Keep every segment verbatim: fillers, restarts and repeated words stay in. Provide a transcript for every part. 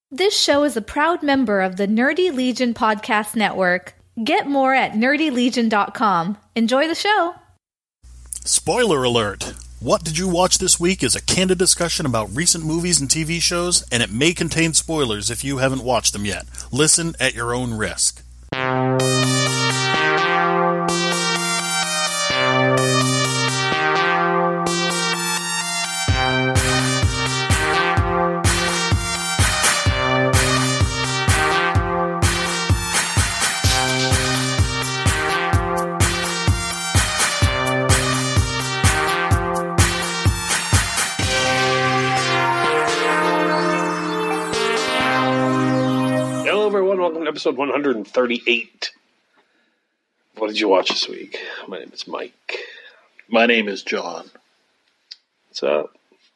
This show is a proud member of the Nerdy Legion Podcast Network. Get more at nerdy legion dot com. Enjoy the show. Spoiler alert! What Did You Watch This Week is a candid discussion about recent movies and T V shows, and it may contain spoilers if you haven't watched them yet. Listen at your own risk. Episode one thirty-eight. What did you watch this week? My name is Mike. My name is John. What's up?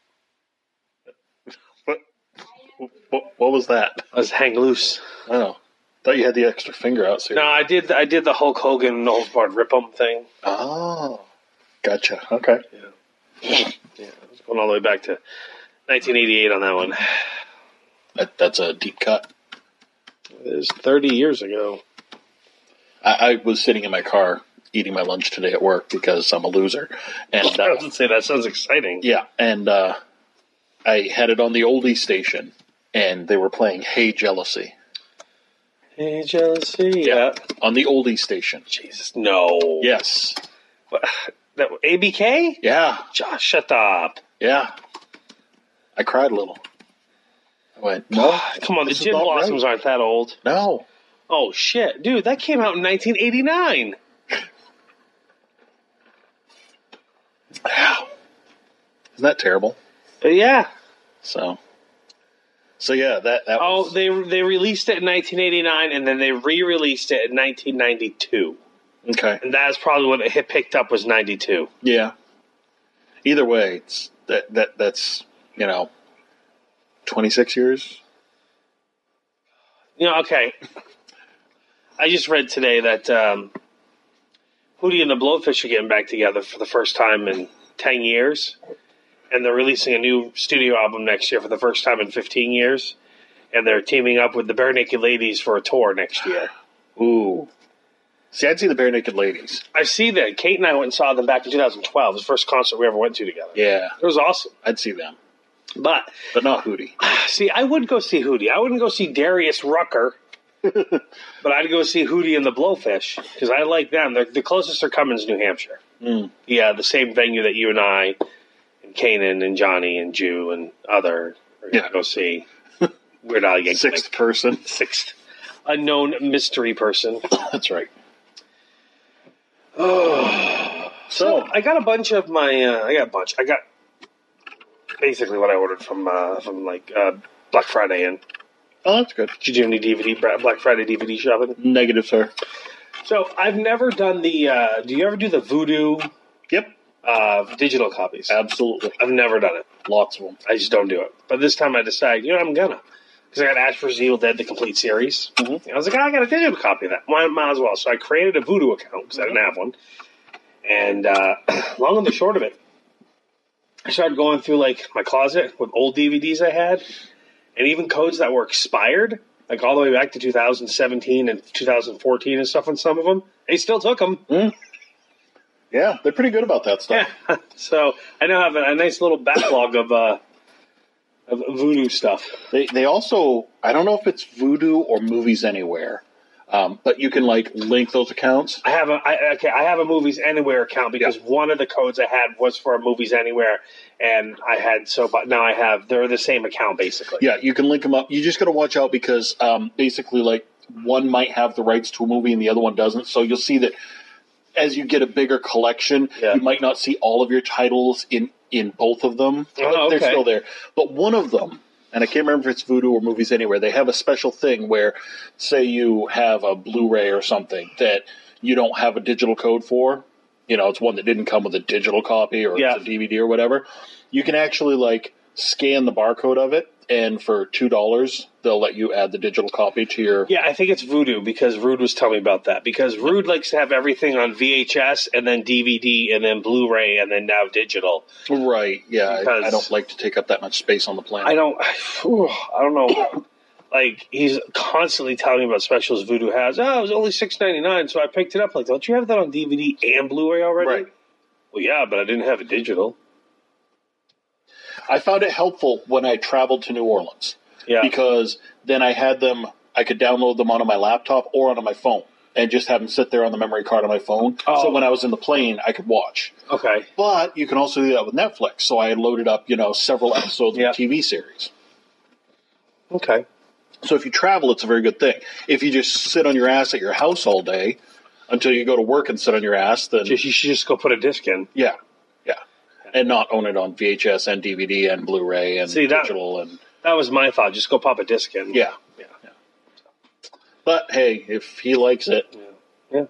What? What, what was that? I was hang loose. Oh, thought you had the extra finger out. So no, I did. I did the Hulk Hogan no holds barred rip 'em thing. Oh, gotcha. Okay. Yeah, yeah. I was going all the way back to nineteen eighty-eight on that one. That, that's a deep cut. It was thirty years ago. I, I was sitting in my car eating my lunch today at work because I'm a loser. And uh, I was going to say, that sounds exciting. Yeah, and uh, I had it on the oldie station, and they were playing Hey Jealousy. Hey Jealousy. Yeah, yeah. On the oldie station. Jesus, no. Yes. What? That A B K? Yeah. Josh, shut up. Yeah. I cried a little. I went, no. Come on, the Gin Blossoms right. aren't that old. No. Oh, shit. Dude, that came out in nineteen eighty-nine. Wow. Isn't that terrible? Uh, yeah. So, so yeah, that, that Oh, was... they they released it in nineteen eighty-nine, and then they re-released it in nineteen ninety-two. Okay. And that's probably what it hit picked up was ninety-two. Yeah. Either way, it's that that that's, you know, twenty-six years? You know, okay. I just read today that um, Hootie and the Blowfish are getting back together for the first time in ten years. And they're releasing a new studio album next year for the first time in fifteen years. And they're teaming up with the Bare Naked Ladies for a tour next year. Ooh. See, I'd see the Bare Naked Ladies. I see that. Kate and I went and saw them back in two thousand twelve. It was the first concert we ever went to together. Yeah. It was awesome. I'd see them. But but not Hootie. See, I would go see Hootie. I wouldn't go see Darius Rucker, but I'd go see Hootie and the Blowfish because I like them. They're, the closest they're coming is New Hampshire. Mm. Yeah, the same venue that you and I and Kanan and Johnny and Jew and other are going to yeah. go see. Weird Al Yankovic. Sixth person. Sixth. Unknown mystery person. That's right. Oh. So, I got a bunch of my, uh, I got a bunch. I got basically what I ordered from uh, from like uh, Black Friday. And oh, that's good. Did you do any D V D Black Friday D V D shopping? Negative, sir. So I've never done the. Uh, do you ever do the Voodoo? Yep. Uh, digital copies. Absolutely. I've never done it. Lots of them. I just don't do it. But this time I decided, you know, I'm gonna because I got Ash versus. Evil Dead, the complete series. Mm-hmm. And I was like, oh, I got a digital copy of that. Might, might as well. So I created a Voodoo account because mm-hmm. I didn't have one. And uh, long and the short of it. I started going through, like, my closet with old D V Ds I had, and even codes that were expired, like all the way back to two thousand seventeen and two thousand fourteen and stuff on some of them. They still took them. Mm. Yeah, they're pretty good about that stuff. Yeah. So I now have a, a nice little backlog of, uh, of Voodoo stuff. They they also, I don't know if it's Voodoo or Movies Anywhere, Um, but you can like link those accounts. I have a I, okay. I have a Movies Anywhere account because yeah. one of the codes I had was for a Movies Anywhere, and I had so. But now I have they're the same account basically. Yeah, you can link them up. You just got to watch out because um, basically, like one might have the rights to a movie and the other one doesn't. So you'll see that as you get a bigger collection, yeah. you might not see all of your titles in in both of them. Oh, okay. They're still there, but one of them. And I can't remember if it's Voodoo or Movies Anywhere. They have a special thing where, say you have a Blu-ray or something that you don't have a digital code for. You know, it's one that didn't come with a digital copy or yeah. it's a D V D or whatever. You can actually, like, scan the barcode of it, and for two dollars, they'll let you add the digital copy to your... Yeah, I think it's Voodoo, because Rude was telling me about that. Because Rude likes to have everything on V H S, and then D V D, and then Blu-ray, and then now digital. Right, yeah. I, I don't like to take up that much space on the planet. I don't... I don't know. like, he's constantly telling me about specials Voodoo has. Oh, it was only six ninety-nine, so I picked it up. Like, don't you have that on D V D and Blu-ray already? Right. Well, yeah, but I didn't have it digital. I found it helpful when I traveled to New Orleans. Yeah. Because then I had them, I could download them onto my laptop or onto my phone and just have them sit there on the memory card on my phone. Oh. So when I was in the plane, I could watch. Okay. But you can also do that with Netflix. So I had loaded up, you know, several episodes Yeah. of T V series. Okay. So if you travel, it's a very good thing. If you just sit on your ass at your house all day until you go to work and sit on your ass, then Just, you should just go put a disc in. yeah, yeah, and not own it on V H S and D V D and Blu-ray and See, that- digital and That was my thought. Just go pop a disc in. yeah, Yeah. yeah. But hey, if he likes it, Yeah.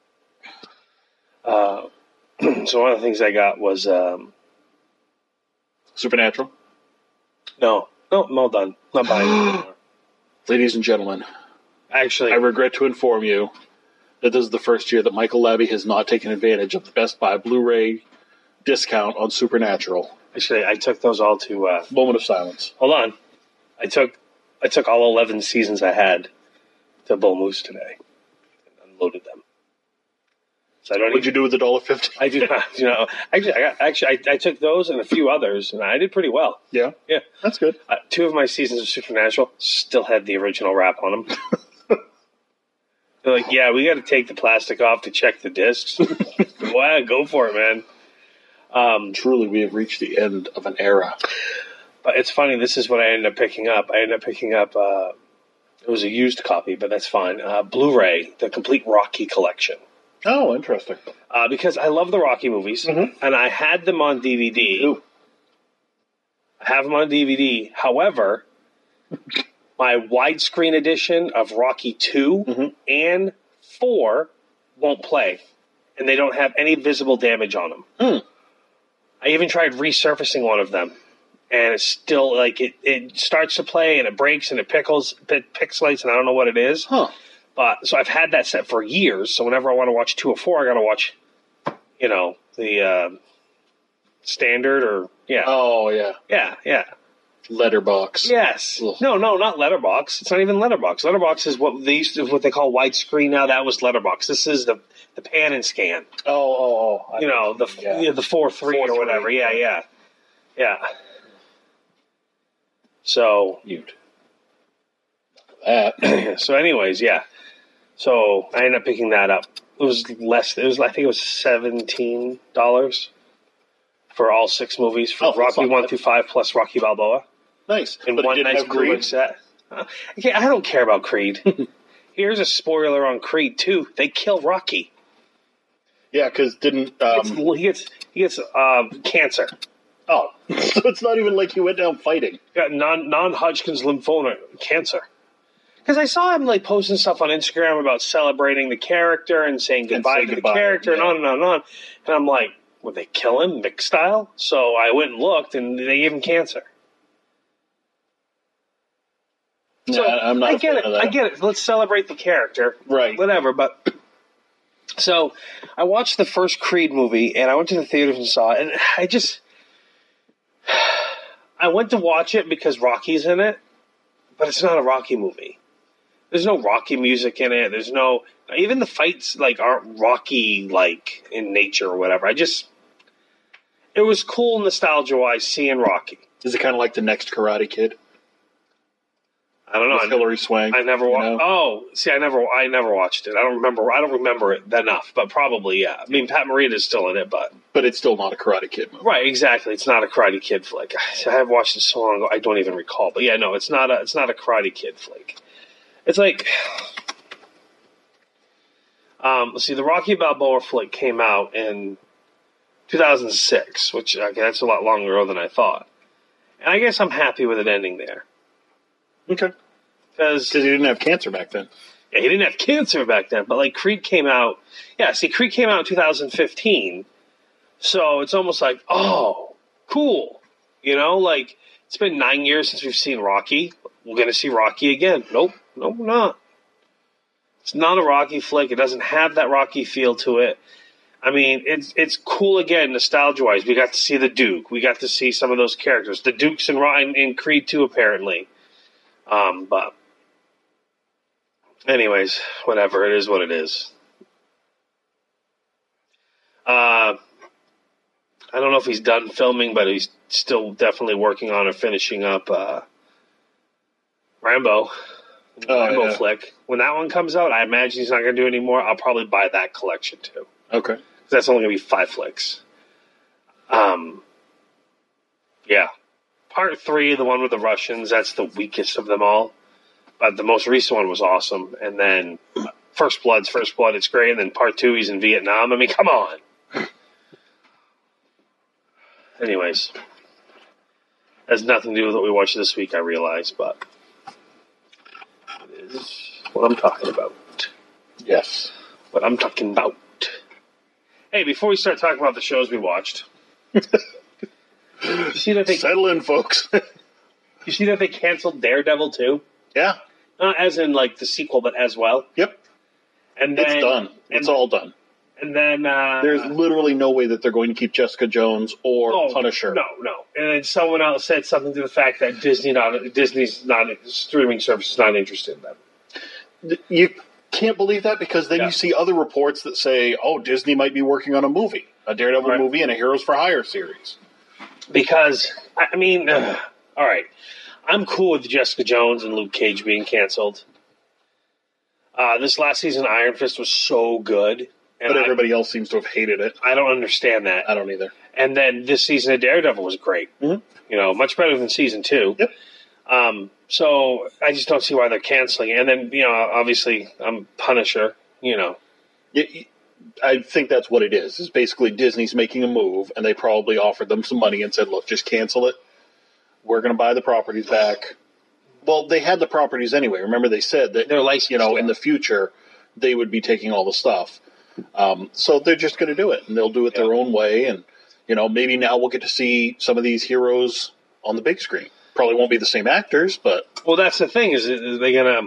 Uh, so one of the things I got was um, Supernatural. no, no, I'm all done. Not buying it anymore. Ladies and gentlemen, Actually, I regret to inform you that this is the first year that Michael Labby has not taken advantage of the Best Buy Blu-ray discount on Supernatural. actually, I took those all to. Uh, Moment of silence. hold on, I took I took all eleven seasons I had to Bull Moose today and unloaded them. So I don't. What'd you even, do with the dollar fifty? I do not. You know, actually, I got, actually, I, I took those and a few others, and I did pretty well. Yeah, Yeah. that's good. Uh, two of my seasons of Supernatural still had the original wrap on them. They're like, yeah, we got to take the plastic off to check the discs. Wow, go for it, man. Um, Truly, we have reached the end of an era. but it's funny. This is what I ended up picking up. I ended up picking up. Uh, it was a used copy, but that's fine. Uh, Blu-ray, the complete Rocky collection. Oh, interesting. Uh, because I love the Rocky movies, Mhm. and I had them on D V D. Ooh. I have them on D V D. However, my widescreen edition of Rocky two Mhm. and four won't play, and they don't have any visible damage on them. Hmm. I even tried resurfacing one of them, and it's still like it, it starts to play and it breaks and it pickles, it pixelates, and I don't know what it is. Huh. But so I've had that set for years. So whenever I want to watch two or four, I got to watch, you know, the uh, standard or yeah, Oh, yeah. yeah, yeah. Letterbox. Yes. Ugh. No, no, not Letterbox. It's not even Letterbox. Letterbox is what they used to, what they call widescreen now. That was Letterbox. This is the the pan and scan. Oh, oh, oh. I- You know, the Yeah. you know, the four three Four or whatever. three, Yeah, yeah, yeah. So Mute. That. so, anyways, yeah. So I ended up picking that up. It was less. It was I think it was seventeen dollars for all six movies for Oh, that's Rocky not one bad. through five plus Rocky Balboa. Nice. In But it one didn't nice have Blu-ray Creed? set. Uh, okay, I don't care about Creed. Here's a spoiler on Creed two. They kill Rocky. Yeah, because didn't... He gets Um, he gets, he gets uh, cancer. oh. So it's not even like he went down fighting. Got non non Hodgkin's lymphoma cancer. Because I saw him like posting stuff on Instagram about celebrating the character and saying goodbye say to goodbye, the character and yeah. on and on and on. And I'm like, would they kill him Mick style? So I went and looked, and they gave him cancer. So Yeah, I'm not I a get fan it. of that. I get it. Let's celebrate the character, Right. whatever. But so I watched the first Creed movie, and I went to the theaters and saw it, and I just I went to watch it because Rocky's in it, but it's not a Rocky movie. There's no Rocky music in it. There's no even the fights like aren't Rocky like in nature or whatever. I just it was cool nostalgia wise seeing Rocky. Is it kind of like the next Karate Kid? I don't know. With I, Hilary Swank. I never you watched. know? Oh, see, I never, I never watched it. I don't remember. I don't remember it enough, but probably yeah. I mean, Pat Morita's still in it, but But it's still not a Karate Kid movie. right, exactly. It's not a Karate Kid flick. I have watched it so long ago, I don't even recall. But yeah, no, it's not a, it's not a Karate Kid flick. It's like, um, let's see, the Rocky Balboa flick came out in two thousand six, which okay, that's a lot longer ago than I thought. And I guess I'm happy with it ending there Okay. because. Because he didn't have cancer back then. Yeah, he didn't have cancer back then, but like Creed came out. Yeah, see, Creed came out in two thousand fifteen, so it's almost like, oh, cool. You know, like it's been nine years since we've seen Rocky. We're gonna see Rocky again. Nope, nope, we're not. It's not a Rocky flick. It doesn't have that Rocky feel to it. I mean, it's it's cool again, nostalgia wise. We got to see the Duke. We got to see some of those characters. The Duke's in, in, in Creed two, apparently. Um, but Anyways, whatever. It is what it is. Uh, I don't know if he's done filming, but he's still definitely working on or finishing up uh, Rambo. Oh, Rambo yeah. flick. When that one comes out, I imagine he's not going to do any more. I'll probably buy that collection too. Okay. That's only going to be five flicks. Um, yeah. Part three, the one with the Russians, that's the weakest of them all. But the most recent one was awesome. And then First Blood's First Blood, it's great. And then part two, he's in Vietnam. I mean, come on. Anyways. Has nothing to do with what we watched this week, I realize, but it is what I'm talking about. Yes. What I'm talking about. Hey, before we start talking about the shows we watched, you see that they Settle in, folks. you see that they canceled Daredevil too? Yeah. Not as in like the sequel, but as well. Yep. And then, It's done. It's and, all done. And then uh, There's literally no way that they're going to keep Jessica Jones or oh, Punisher. No, no. And then someone else said something to the fact that Disney not Disney's not streaming service is not interested in them. You can't believe that because then Yeah. you see other reports that say, oh, Disney might be working on a movie, a Daredevil Right. movie and a Heroes for Hire series. Because I I mean, uh, all right, I'm cool with Jessica Jones and Luke Cage being canceled. Uh, this last season, Iron Fist was so good, and But I- everybody else seems to have hated it. I don't understand that. I don't either. And then this season of Daredevil was great. Mhm. You know, much better than season two. Yep. Um, so I just don't see why they're canceling it. And then, you know, obviously I'm Punisher, you know. Y- y- I think that's what it is. Is basically Disney's making a move, and they probably offered them some money and said, look, just cancel it. We're going to buy the properties back. Well, they had the properties anyway. Remember they said that, They're licensed, you know, yeah. in the future, they would be taking all the stuff. Um, so they're just going to do it, and they'll do it Yeah. their own way. And, you know, maybe now we'll get to see some of these heroes on the big screen. Probably won't be the same actors, but Well, that's the thing, is, is they going to...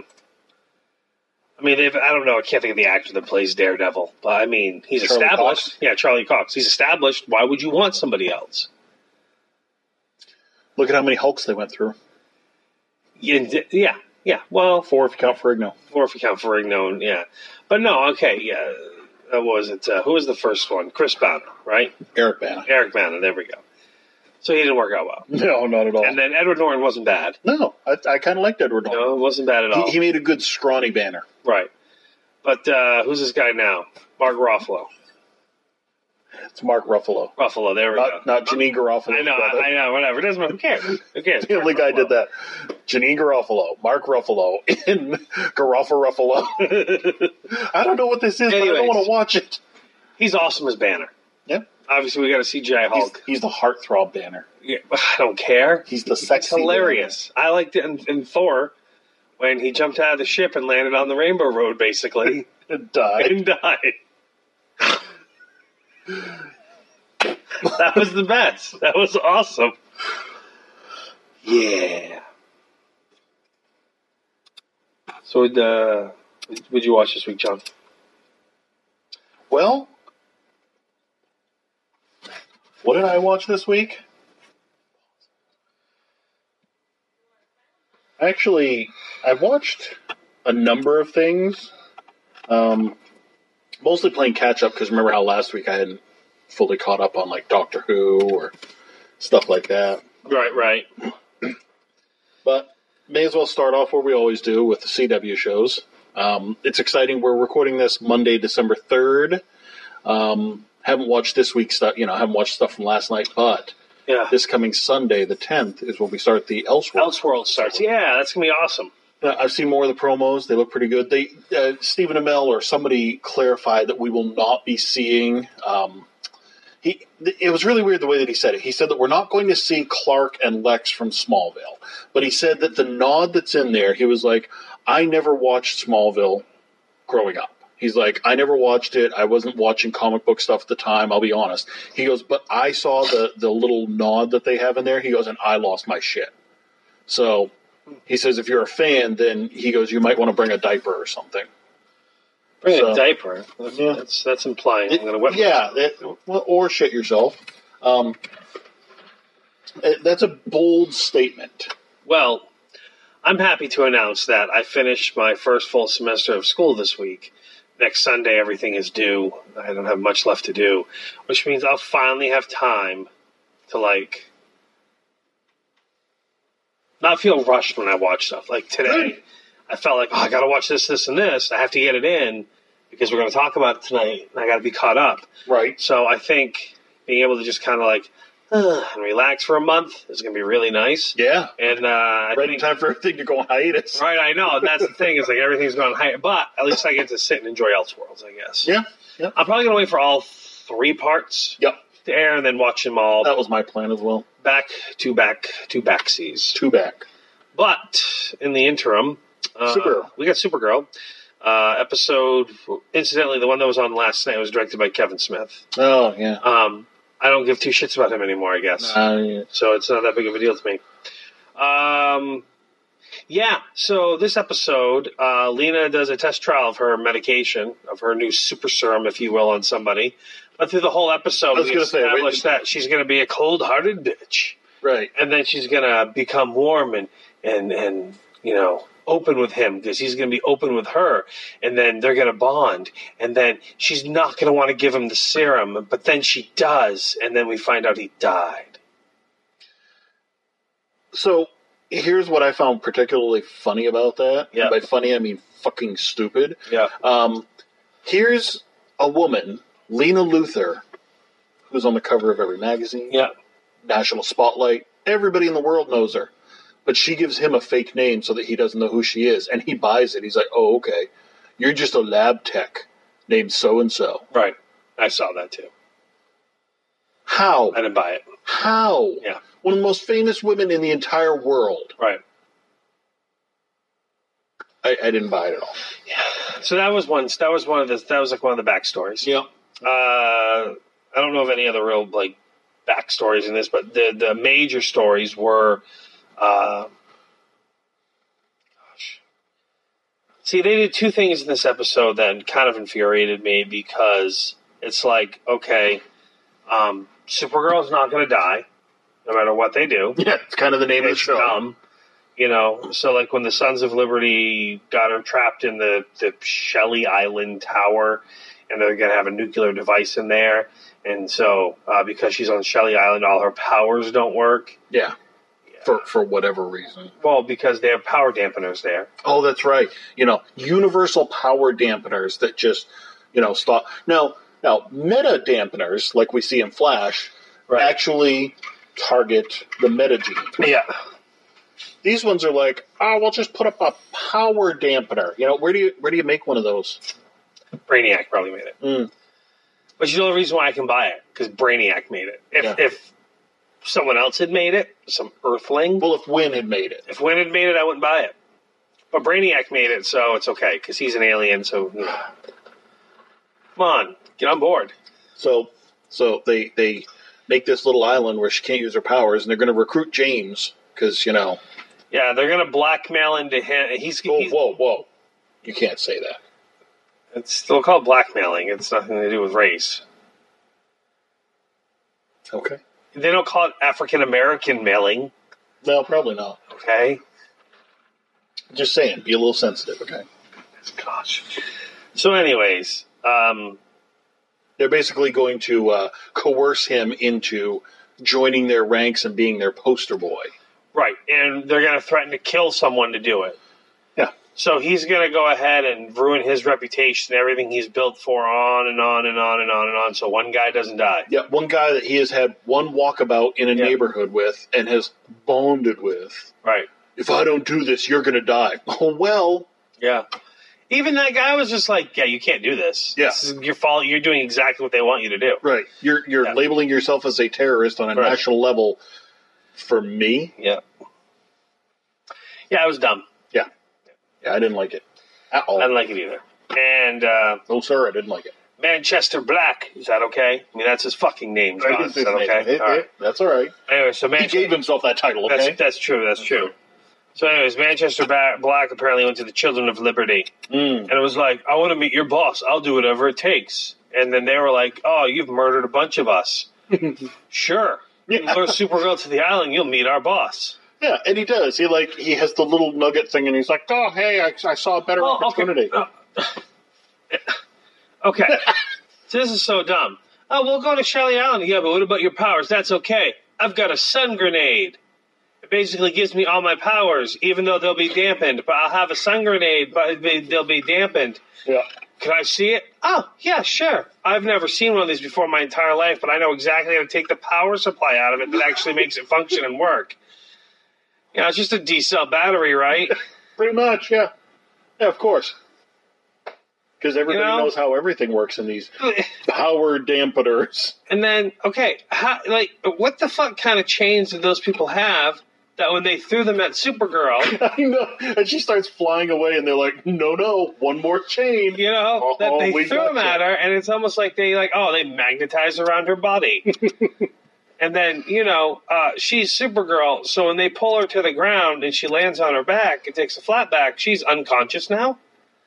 I mean, they've, I don't know, I can't think of the actor that plays Daredevil. But, I mean, he's Charlie established. Cox? Yeah, Charlie Cox. He's established. Why would you want somebody else? look at how many Hulks they went through. Yeah, yeah, yeah. Well, Four if you count Ferrigno. or if you count Ferrigno, and yeah. But no, okay, yeah. Uh, what was it? Uh, who was the first one? Chris Banner, right? Eric Bana. Eric Banner, there we go. So he didn't work out well. No, not at all. And then Edward Norton wasn't bad. no, I, I kind of liked Edward Norton. No, it wasn't bad at all. He, he made a good scrawny Banner. Right. But uh, who's this guy now? Mark Ruffalo. It's Mark Ruffalo. Ruffalo, there we Not, go. not Janine Garofalo. I know, I know, whatever. It doesn't matter. Who cares? Who cares? The only guy did that. Janine Garofalo, Mark Ruffalo, in Garofalo Ruffalo. I don't know what this is, but I Anyways. don't want to watch it. He's awesome as Banner. Yeah. Obviously, we got a C G I He's, Hulk. he's the heartthrob Banner. Yeah, I don't care. He's the It's sexy hilarious. I liked it in, in Thor when he jumped out of the ship and landed on the Rainbow Road, basically, Banner. Died. and died. That was the best. That was awesome. Yeah. So, would uh, would you watch this week, John? Well, what did I watch this week? Actually, I watched a number of things. Um, mostly playing catch up because remember how last week I hadn't fully caught up on like Doctor Who or stuff like that. Right, right. But may as well start off where we always do with the C W shows. Um, it's exciting. We're recording this Monday, December third. Um, haven't watched this week's stuff, you know, haven't watched stuff from last night, but Yeah. this coming Sunday, the tenth, is when we start the Elseworlds. Elseworld starts. Yeah, that's gonna be awesome. Uh, I've seen more of the promos. They look pretty good. They uh, Stephen Amell or somebody clarified that we will not be seeing. Um, he. It was really weird the way that he said it. He said that we're not going to see Clark and Lex from Smallville, but he said that the nod that's in there. He was like, "I never watched Smallville growing up." He's like, "I never watched it. I wasn't watching comic book stuff at the time. I'll be honest." He goes, "But I saw the the little nod that they have in there." He goes, "And I lost my shit." So. He says if you're a fan, then he goes, you might want to bring a diaper or something. Bring So- a diaper. That's, Yeah. that's, that's implying I'm going to wet Yeah, it, well, or shit yourself. Um, it- that's a bold statement. Well, I'm happy to announce that I finished my first full semester of school this week. Next Sunday, everything is due. I don't have much left to do, which means I'll finally have time to, like, not feel rushed when I watch stuff. Like today, Good. I felt like, oh, I got to watch this, this, and this. I have to get it in because we're going to talk about it tonight, and I got to be caught up. Right. So I think being able to just kind of like uh, and relax for a month is going to be really nice. Yeah. And uh, I right in think, time for everything to go on hiatus. right, I know. That's the thing. Is like everything's going high, but at least I get to sit and enjoy Elseworlds, I guess. Yeah. Yeah. I'm probably going to wait for all three parts Yep. to air and then watch them all That was my plan as well. back to back to backsies. Two back. But in the interim, uh, Supergirl. we got Supergirl. Uh, episode, incidentally, the one that was on last night was directed by Kevin Smith. Oh, yeah. Um, I don't give two shits about him anymore, I guess. Uh, yeah. So it's not that big of a deal to me. Um, yeah, so this episode, uh, Lena does a test trial of her medication, of her new super serum, if you will, on somebody. But through the whole episode, I was we gonna say, established wait- that she's going to be a cold-hearted bitch. Right. And then she's going to become warm and, and, and, you know, open with him because he's going to be open with her. And then they're going to bond. And then she's not going to want to give him the serum, but then she does. And then we find out he died. So here's what I found particularly funny about that. Yeah. And by funny, I mean fucking stupid. Yeah. Um, here's a woman, Lena Luthor, who's on the cover of every magazine, Yeah. National Spotlight. Everybody in the world knows her. But she gives him a fake name so that he doesn't know who she is. And he buys it. He's like, oh, okay. You're just a lab tech named so-and-so. Right. I saw that too. How? I didn't buy it. How? Yeah. One of the most famous women in the entire world. Right. I, I didn't buy it at all. So that was one. That was one of the. That was like one of the backstories. Yeah. Uh, I don't know of any other real like backstories in this, but the the major stories were. Uh, gosh. See, they did two things in this episode that kind of infuriated me because it's like, okay, um, Supergirl's not going to die, no matter what they do. Yeah, it's kind of the name of the It's show. dumb, you know. So, like when the Sons of Liberty got her trapped in the the Shelley Island tower, and they're going to have a nuclear device in there, and so uh, because she's on Shelley Island, all her powers don't work. Yeah. For for whatever reason. Well, because they have power dampeners there. Oh, that's right. You know, universal power dampeners that just, you know, stop. Now, now meta dampeners, like we see in Flash, Right. actually target the meta gene. Yeah. These ones are like, oh, we'll just put up a power dampener. You know, where do you where do you make one of those? Brainiac probably made it. Mm. But you know the reason why I can buy it? Because Brainiac made it. If Yeah. if someone else had made it, some Earthling, Well, if Wynn had made it. if Wynn had made it, I wouldn't buy it. But Brainiac made it, so it's okay, because he's an alien, so, you know. Come on, get on board. So so they they make this little island where she can't use her powers, and they're going to recruit James because, you know. Yeah, they're going to blackmail into him. He's, Oh, he's whoa, whoa. You can't say that. It's still called blackmailing. It's nothing to do with race. Okay. They don't call it African American mailing, No, probably not. okay? Just saying, be a little sensitive, okay? Gosh. So, anyways, um, They're basically going to uh, coerce him into joining their ranks and being their poster boy. right, and they're going to threaten to kill someone to do it. Yeah. So he's going to go ahead and ruin his reputation, everything he's built for, on and on and on and on and on, so one guy doesn't die. Yeah, one guy that he has had one walkabout in a Yeah. neighborhood with and has bonded with. Right. If I don't do this, you're going to die. Oh, well. Yeah. Even that guy was just like, yeah, you can't do this. Yeah. This is your fault. You're doing exactly what they want you to do. Right. You're you're Yeah. labeling yourself as a terrorist on a Right. national level for me? Yeah. Yeah, it was dumb. Yeah. Yeah, I didn't like it at all. I didn't like it either. And uh, No, sir, I didn't like it. Manchester Black, is that okay? I mean, that's his fucking name, John. Is that okay? It- All right. it- that's all right. Anyway, so He Manchester... gave himself that title, okay? That's, that's true, that's true. So anyways, Manchester Ba- Black apparently went to the Children of Liberty. Mm. And it was like, I want to meet your boss. I'll do whatever it takes. And then they were like, oh, you've murdered a bunch of us. Sure. Yeah. Lure Supergirl to the island, you'll meet our boss. Yeah, and he does. He like he has the little nugget thing, and he's like, "Oh, hey, I, I saw a better Oh, opportunity." Okay. Uh, okay. So this is so dumb. Oh, we'll go to Shelly Island. Yeah, but what about your powers? That's okay. I've got a sun grenade. It basically gives me all my powers, even though they'll be dampened. But I'll have a sun grenade, but they'll be dampened. Yeah. Can I see it? Oh, yeah, sure. I've never seen one of these before in my entire life, but I know exactly how to take the power supply out of it that actually makes it function and work. Yeah, it's just a D-cell battery, right? Pretty much, yeah. Yeah, of course. Because everybody You know? knows how everything works in these power dampeners. And then, okay, how, like, what the fuck kind of chains did those people have that when they threw them at Supergirl, I know. And she starts flying away, and they're like, no, no, one more chain. you know, Oh, that they we threw them gotcha. at her, and it's almost like they, like, oh, they magnetize around her body. And then, you know, uh, she's Supergirl, so when they pull her to the ground and she lands on her back and takes a flat back, she's unconscious now.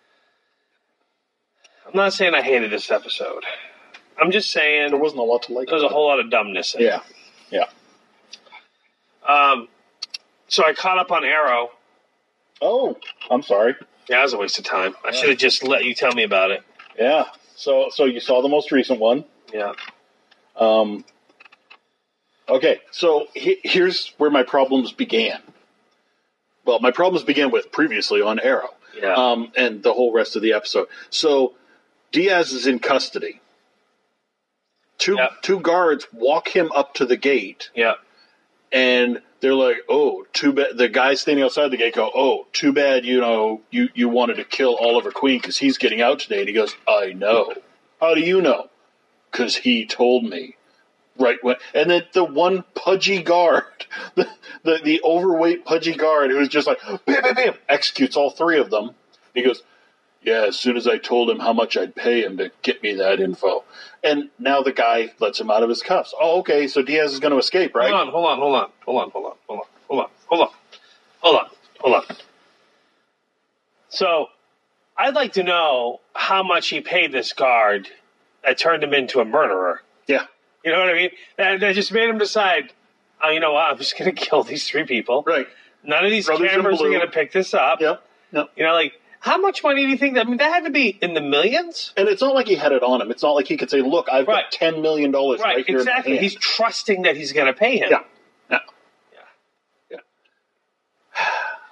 I'm not saying I hated this episode. I'm just saying There wasn't a lot to like. there's a whole lot of dumbness in it. Yeah, yeah. Um, so I caught up on Arrow. Oh, I'm sorry. Yeah, that was a waste of time. I should have just let you tell me about it. Yeah. So, so you saw the most recent one. Yeah. Um. Okay, so he, here's where my problems began. Well, my problems began with previously on Arrow. Yeah. Um, and the whole rest of the episode. So Diaz is in custody. Two Yep. two guards walk him up to the gate, Yeah. and they're like, "Oh, too bad." The guy standing outside the gate go, "Oh, too bad. You know, you you wanted to kill Oliver Queen because he's getting out today." And he goes, "I know. How do you know?" Because he told me. Right when, and then the one pudgy guard, the, the the overweight pudgy guard, who's just like bam, bam, bam, executes all three of them. He goes, "Yeah." As soon as I told him how much I'd pay him to get me that info, and now the guy lets him out of his cuffs. Oh, okay. So Diaz is going to escape, right? Hold on, hold on, hold on, hold on, hold on, hold on, hold on, hold on, hold on, hold on. So, I'd like to know how much he paid this guard that turned him into a murderer. Yeah. You know what I mean? That, that just made him decide, oh, you know what, I'm just going to kill these three people. Right. None of these Brothers in cameras are blue. going to pick this up. Yep. Yep. You know, like, how much money do you think that, I mean, that had to be in the millions? And it's not like he had it on him. It's not like he could say, "Look, I've Right. got ten million dollars right, Right, here." exactly. In my hand. He's trusting that he's going to pay him. Yeah. Yeah. Yeah. Yeah.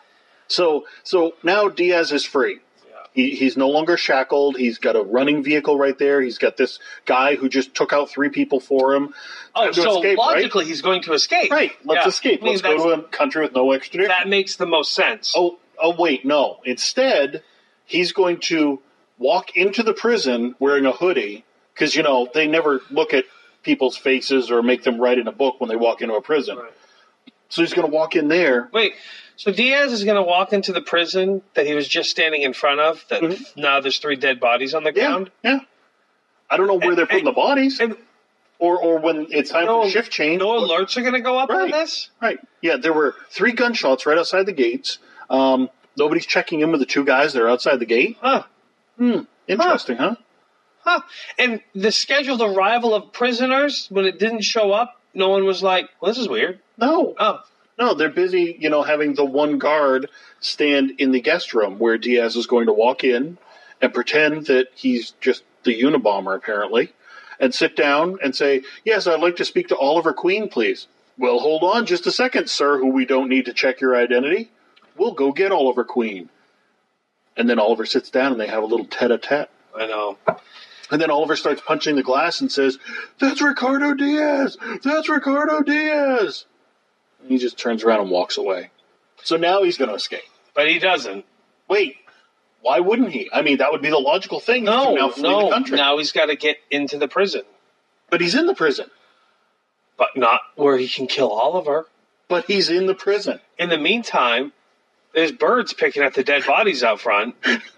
So so now Diaz is free. Yeah. He, he's no longer shackled. He's got a running vehicle right there. He's got this guy who just took out three people for him. Oh, Time to so escape, right? logically he's going to escape. Right. Let's Yeah. escape. I mean, Let's go to a country with no extradition. That makes the most sense. Oh, oh, wait, no. Instead, he's going to walk into the prison wearing a hoodie because, you know, they never look at people's faces or make them write in a book when they walk into a prison. Right. So he's going to walk in there. Wait, so Diaz is going to walk into the prison that he was just standing in front of, that Mhm. now there's three dead bodies on the Yeah, ground? yeah. I don't know where And- they're putting and- the bodies, And or or when it's time no, for shift change. no alerts are going to go up on Right. this? Right. Yeah, there were three gunshots right outside the gates. Um, nobody's checking in with the two guys that are outside the gate. Huh. Hmm. Interesting, huh? Huh. And the scheduled arrival of prisoners, when it didn't show up, no one was like, well, this is weird. No. Oh, No, they're busy, you know, having the one guard stand in the guest room where Diaz is going to walk in and pretend that he's just the Unabomber, apparently, and sit down and say, "Yes, I'd like to speak to Oliver Queen, please." "Well, hold on just a second, sir, who we don't need to check your identity. We'll go get Oliver Queen." And then Oliver sits down and they have a little tete-a-tete. I know. And then Oliver starts punching the glass and says, "That's Ricardo Diaz! That's Ricardo Diaz!" And he just turns around and walks away. So now he's going to escape. But he doesn't. Wait, why wouldn't he? I mean, that would be the logical thing. is No, to now flee no. the country. Now he's got to get into the prison. But he's in the prison. But not where he can kill Oliver. But he's in the prison. In the meantime, there's birds picking at the dead bodies out front.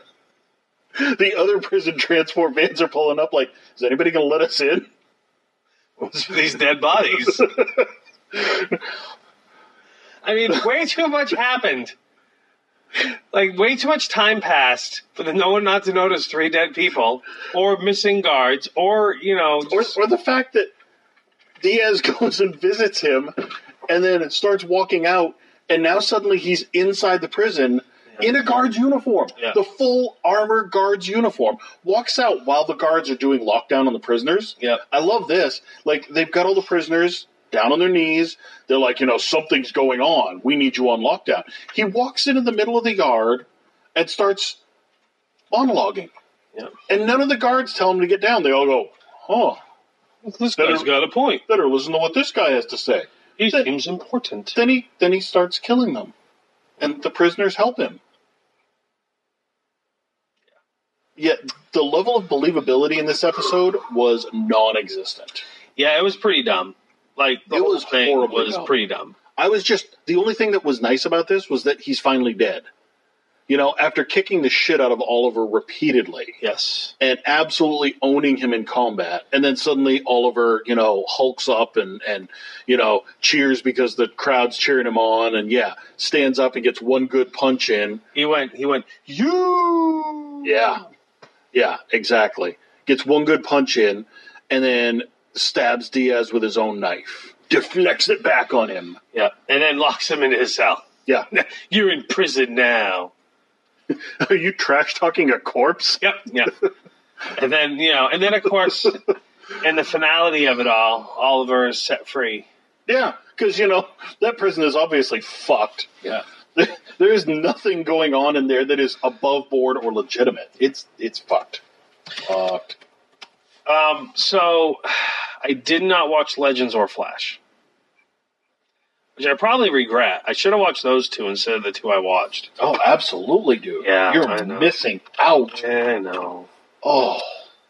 The other prison transport vans are pulling up like, is anybody going to let us in? These dead bodies. I mean, way too much happened. Like, way too much time passed for the no one not to notice three dead people, or missing guards, or, you know... Or, Just, or the fact that Diaz goes and visits him and then starts walking out, And now suddenly he's inside the prison in a guard's uniform. Yeah. The full armor guard's uniform. Walks out while the guards are doing lockdown on the prisoners. Yeah. I love this. Like, they've got all the prisoners down on their knees. They're like, you know, something's going on. We need you on lockdown. He walks into the middle of the yard and starts monologuing. Yeah. And none of the guards tell him to get down. They all go, huh. This guy's got a point. Better listen to what this guy has to say. He then, seems important. Then he then he starts killing them. And the prisoners help him. Yet the level of believability in this episode was non-existent. Yeah, it was pretty dumb. Like, the It whole was thing horribly was dumb. pretty dumb. I was just, the only thing that was nice about this was that he's finally dead. You know, after kicking the shit out of Oliver repeatedly Yes. and absolutely owning him in combat, and then suddenly Oliver, you know, hulks up and, and, you know, cheers because the crowd's cheering him on, and yeah, stands up and gets one good punch in. He went, he went, you! Yeah. Yeah, exactly. Gets one good punch in, and then stabs Diaz with his own knife. Deflects it back on him. Yeah, and then locks him into his cell. Yeah. You're in prison now. Are you trash-talking a corpse? Yep, yeah. And then, you know, and then, of course, in the finality of it all, Oliver is set free. Yeah, because, you know, that prison is obviously fucked. Yeah. There is nothing going on in there that is above board or legitimate. It's it's fucked. Fucked. Um, so, I did not watch Legends or Flash. Which I probably regret. I should have watched those two instead of the two I watched. Oh, absolutely, dude. Yeah, You're I know. missing out. Yeah, I know. Oh.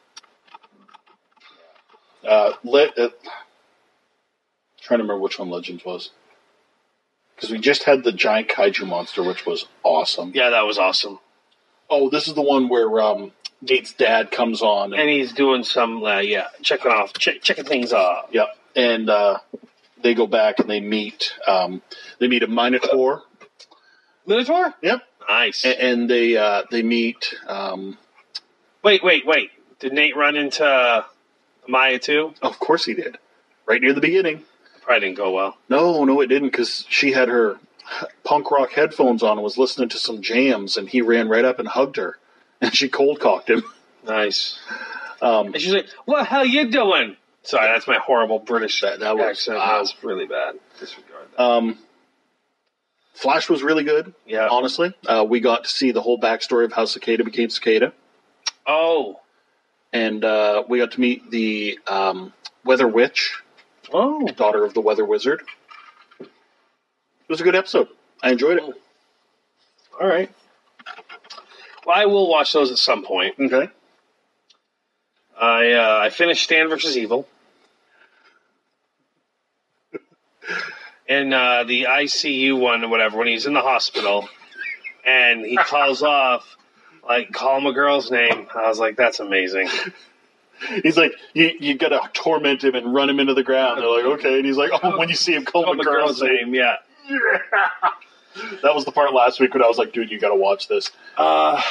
Uh, let, uh, trying to remember which one Legends was. Because we just had the giant kaiju monster, which was awesome. Yeah, that was awesome. Oh, this is the one where um, Gates' dad comes on. And, And he's doing some, uh, yeah, checking off, check, checking things off. yeah, and uh, they go back and they meet. Um, they meet a Minotaur. Minotaur? Yep. Nice. And, and they uh, they meet. Um, Wait, wait, wait. Did Nate run into Maya too? of course, he did. Right near the beginning. Probably didn't go well. No, no, it didn't, because she had her punk rock headphones on and was listening to some jams, and he ran right up and hugged her, and she cold cocked him. Nice. Um, And she's like, "What the hell you doing?" Sorry, that's my horrible British That- that was- accent. wow. That was really bad. Disregard that. um, Flash was really good. Yeah. honestly, uh, we got to see the whole backstory of how Cicada became Cicada, Oh. and uh, we got to meet the um, Weather Witch, Oh. daughter of the Weather Wizard. It was a good episode. I enjoyed it. All right. Well, I will watch those at some point. Okay. I uh, I finished Stan versus Evil. And uh, the I C U one or whatever, when he's in the hospital and he calls off, like, call him a girl's name. I was like, that's amazing. He's like, you you got to torment him and run him into the ground. They're like, okay. And he's like, oh, when you see him, call Call him him a a girl's girl's name. name, yeah. That was the part last week when I was like, dude, you got to watch this. Uh,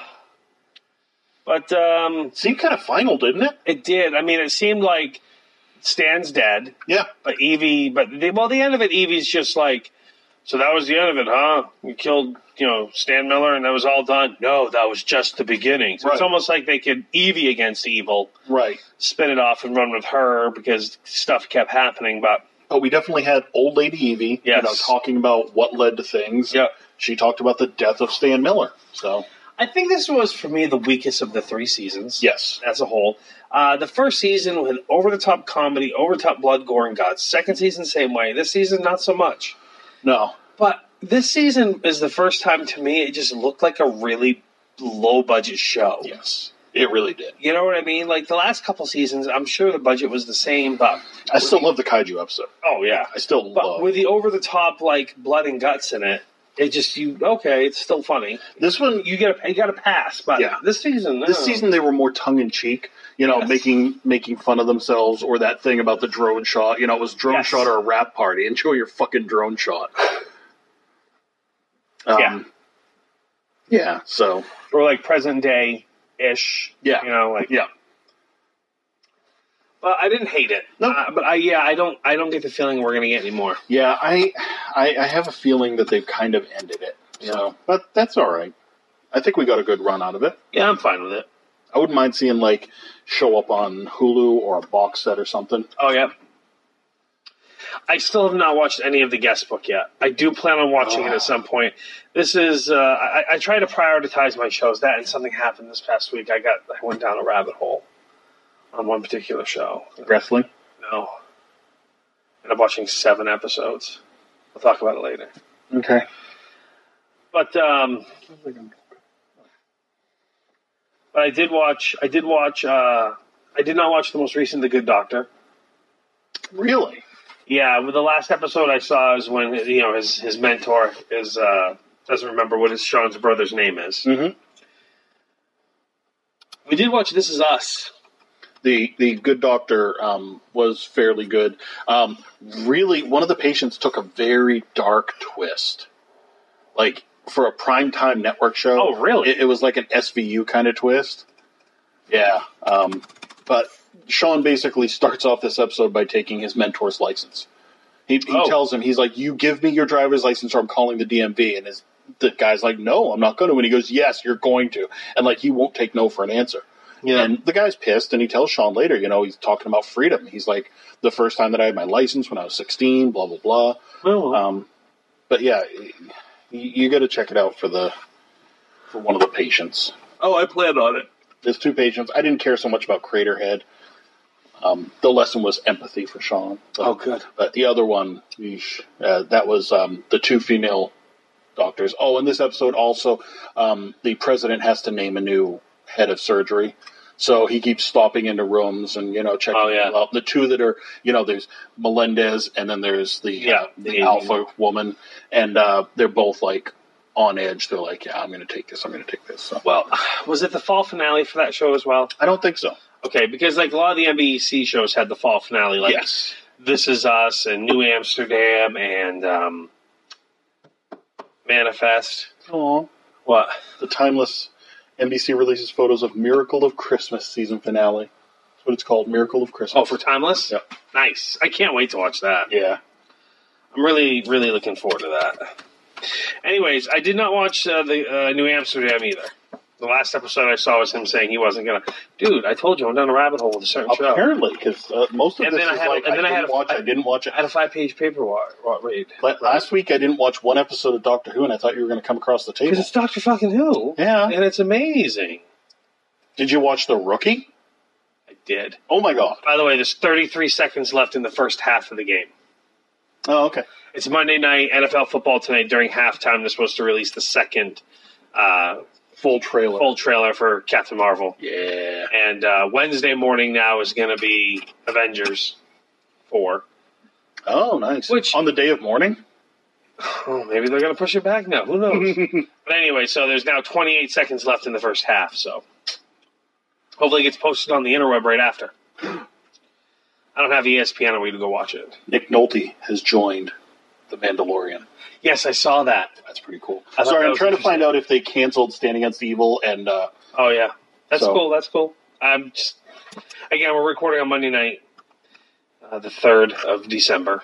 but um, Seemed kind of final, didn't it? it did. I mean, it seemed like Stan's dead, Yeah. but Evie, but the, well, the end of it, Evie's just like, so that was the end of it, huh? You killed, you know, Stan Miller and that was all done? No, that was just the beginning. So it's Right. almost like they could Evie against Evil, Right. spin it off and run with her because stuff kept happening, but But we definitely had old lady Evie, Yes. you know, talking about what led to things. yeah. She talked about the death of Stan Miller. So, I think this was, for me, the weakest of the three seasons. yes. As a whole. Uh, the first season with over-the-top comedy, over-the-top blood, gore, and guts. Second season, same way. This season, not so much. No. But this season is the first time, to me, it just looked like a really low-budget show. Yes. It really did. You know what I mean? Like, the last couple seasons, I'm sure the budget was the same, but... I still love the kaiju episode. Oh, yeah. I still But love with the over-the-top, like, blood and guts in it, it just, you... Okay, it's still funny. this one. You get a, you got to pass, but Yeah. this season... This no. season they were more tongue in cheek, you know, Yes. making making fun of themselves, or that thing about the drone shot. You know, it was drone Yes. shot or a rap party. Enjoy your fucking drone shot. Um, Yeah. Yeah. So Or, like, present-day-ish. Yeah. You know, like... yeah. Well, I didn't hate it. No. Uh, but I yeah, I don't I don't get the feeling we're going to get any more. Yeah, I, I I have a feeling that they've kind of ended it. So, but that's all right. I think we got a good run out of it. Yeah, I'm fine with it. I wouldn't mind seeing like show up on Hulu or a box set or something. Oh yeah. I still have not watched any of the guest book yet. I do plan on watching Oh. it at some point. This is uh, I, I try to prioritize my shows. That and something happened this past week. I got I went down a rabbit hole on one particular show. Wrestling. No, and I'm watching seven episodes. We'll talk about it later. Okay. But um, but I did watch. I did watch. Uh, I did not watch the most recent The Good Doctor. Really? Yeah, well, the last episode I saw is when you know his his mentor is uh, doesn't remember what his Sean's brother's name is. Mm-hmm. We did watch This Is Us. The the Good Doctor um, was fairly good. Um, really, one of the patients took a very dark twist. Like, for a primetime network show. Oh, really? It, it was like an S V U kind of twist. Yeah. Um, but Sean basically starts off this episode by taking his mentor's license. He, he Oh. tells him, he's like, you give me your driver's license or I'm calling the D M V. And his, the guy's like, no, I'm not going to. And he goes, yes, you're going to. And, like, he won't take no for an answer. Yeah. And the guy's pissed, and he tells Sean later, you know, he's talking about freedom. He's like, the first time that I had my license when I was sixteen, blah, blah, blah. Oh, Um, but, yeah, you, you got to check it out for the for one of the patients. oh, I planned on it. There's two patients. I didn't care so much about Craterhead. Um, the lesson was empathy for Sean. But, Oh, good. But the other one, yeesh, uh, that was um, the two female doctors. Oh, in this episode also, um, the president has to name a new head of surgery. So he keeps stopping into rooms and, you know, checking Oh, yeah. people out. The two that are, you know, there's Melendez and then there's the, Yeah, uh, the the- alpha woman. And uh, they're both, like, on edge. They're like, yeah, I'm going to take this. I'm going to take this. So. Well, was it the fall finale for that show as well? I don't think so. Okay, because like a lot of the N B C shows had the fall finale, like Yes. This Is Us and New Amsterdam and um, Manifest. Aw. What? The timeless N B C releases photos of Miracle of Christmas season finale. That's what it's called, Miracle of Christmas. Oh, for Timeless? Yep. Nice. I can't wait to watch that. Yeah. I'm really, really looking forward to that. Anyways, I did not watch uh, the uh, New Amsterdam either. The last episode I saw was him saying he wasn't gonna. Dude, I told you I'm down a rabbit hole with a certain show. Apparently, because uh, most of And this then I is had- like, and I then I didn't had a- watch, I didn't watch it. I had a five-page paper wa- wa- read. But last week I didn't watch one episode of Doctor Who, and I thought you were going to come across the table. Because it's Doctor fucking Who. Yeah. And it's amazing. Did you watch The Rookie? I did. Oh my god. By the way, there's thirty-three seconds left in the first half of the game. Oh, okay. It's Monday night, N F L football tonight. During halftime, they're supposed to release the second uh, Full trailer. full trailer for Captain Marvel. Yeah. And uh, Wednesday morning now is going to be Avengers four. Oh, nice. Which- on the day of mourning? Oh, maybe they're going to push it back now. Who knows? But anyway, so there's now twenty-eight seconds left in the first half. So hopefully it gets posted on the interweb right after. I don't have E S P N. I need to go watch it. Nick Nolte has joined The Mandalorian. Yes, I saw that. That's pretty cool. I thought Sorry, that I'm was trying to interesting. find out if they canceled Stand Against Evil and uh, Oh yeah, that's So- cool. That's cool. I'm just again, we're recording on Monday night, uh, the third of December.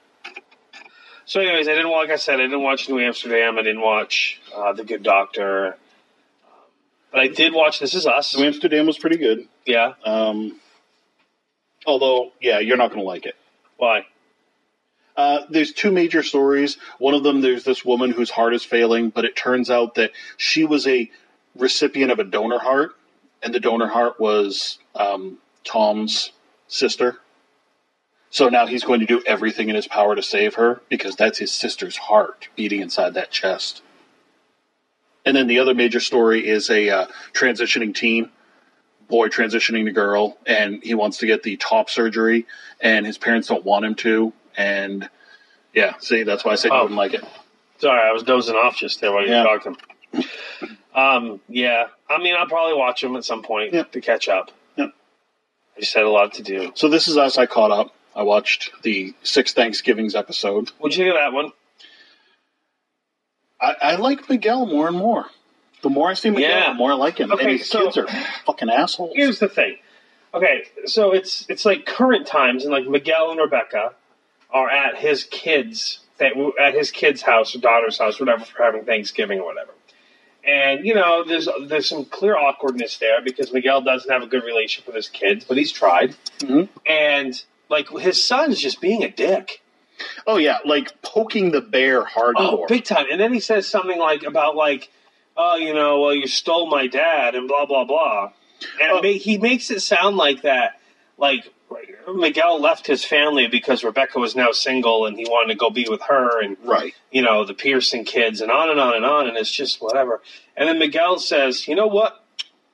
So, anyways, I didn't like I said I didn't watch New Amsterdam. I didn't watch uh, The Good Doctor, um, but I did watch This Is Us. New Amsterdam was pretty good. Yeah, Um, although, yeah, you're not going to like it. why? Uh, there's two major stories. One of them, there's this woman whose heart is failing, but it turns out that she was a recipient of a donor heart, and the donor heart was um, Tom's sister. So now he's going to do everything in his power to save her, because that's his sister's heart beating inside that chest. And then the other major story is a uh, transitioning teen, boy transitioning to girl, and he wants to get the top surgery, and his parents don't want him to. And yeah, see, that's why I said you Oh. wouldn't like it. Sorry, I was dozing off just there while you Yeah. were talking. Um, yeah, I mean, I'll probably watch them at some point Yeah. to catch up. Yeah. I just had a lot to do. So This Is Us, I caught up. I watched the Six Thanksgivings episode. What'd you think of that one? I, I like Miguel more and more. The more I see Miguel, Yeah. the more I like him. Okay, and his so- kids are fucking assholes. Here's the thing. Okay, so it's it's like current times, and like Miguel and Rebecca are at his kids at his kid's house or daughter's house, whatever, for having Thanksgiving or whatever. And you know, there's there's some clear awkwardness there because Miguel doesn't have a good relationship with his kids, but he's tried. Mm-hmm. And like his son's just being a dick. Oh yeah, like poking the bear hardcore. Oh, big time. And then he says something like about like, oh, you know, well, you stole my dad and blah blah blah. And Oh. it ma- he makes it sound like that, like Miguel left his family because Rebecca was now single and he wanted to go be with her and, Right. you know, the Pearson kids and on and on and on. And it's just whatever. And then Miguel says, you know what?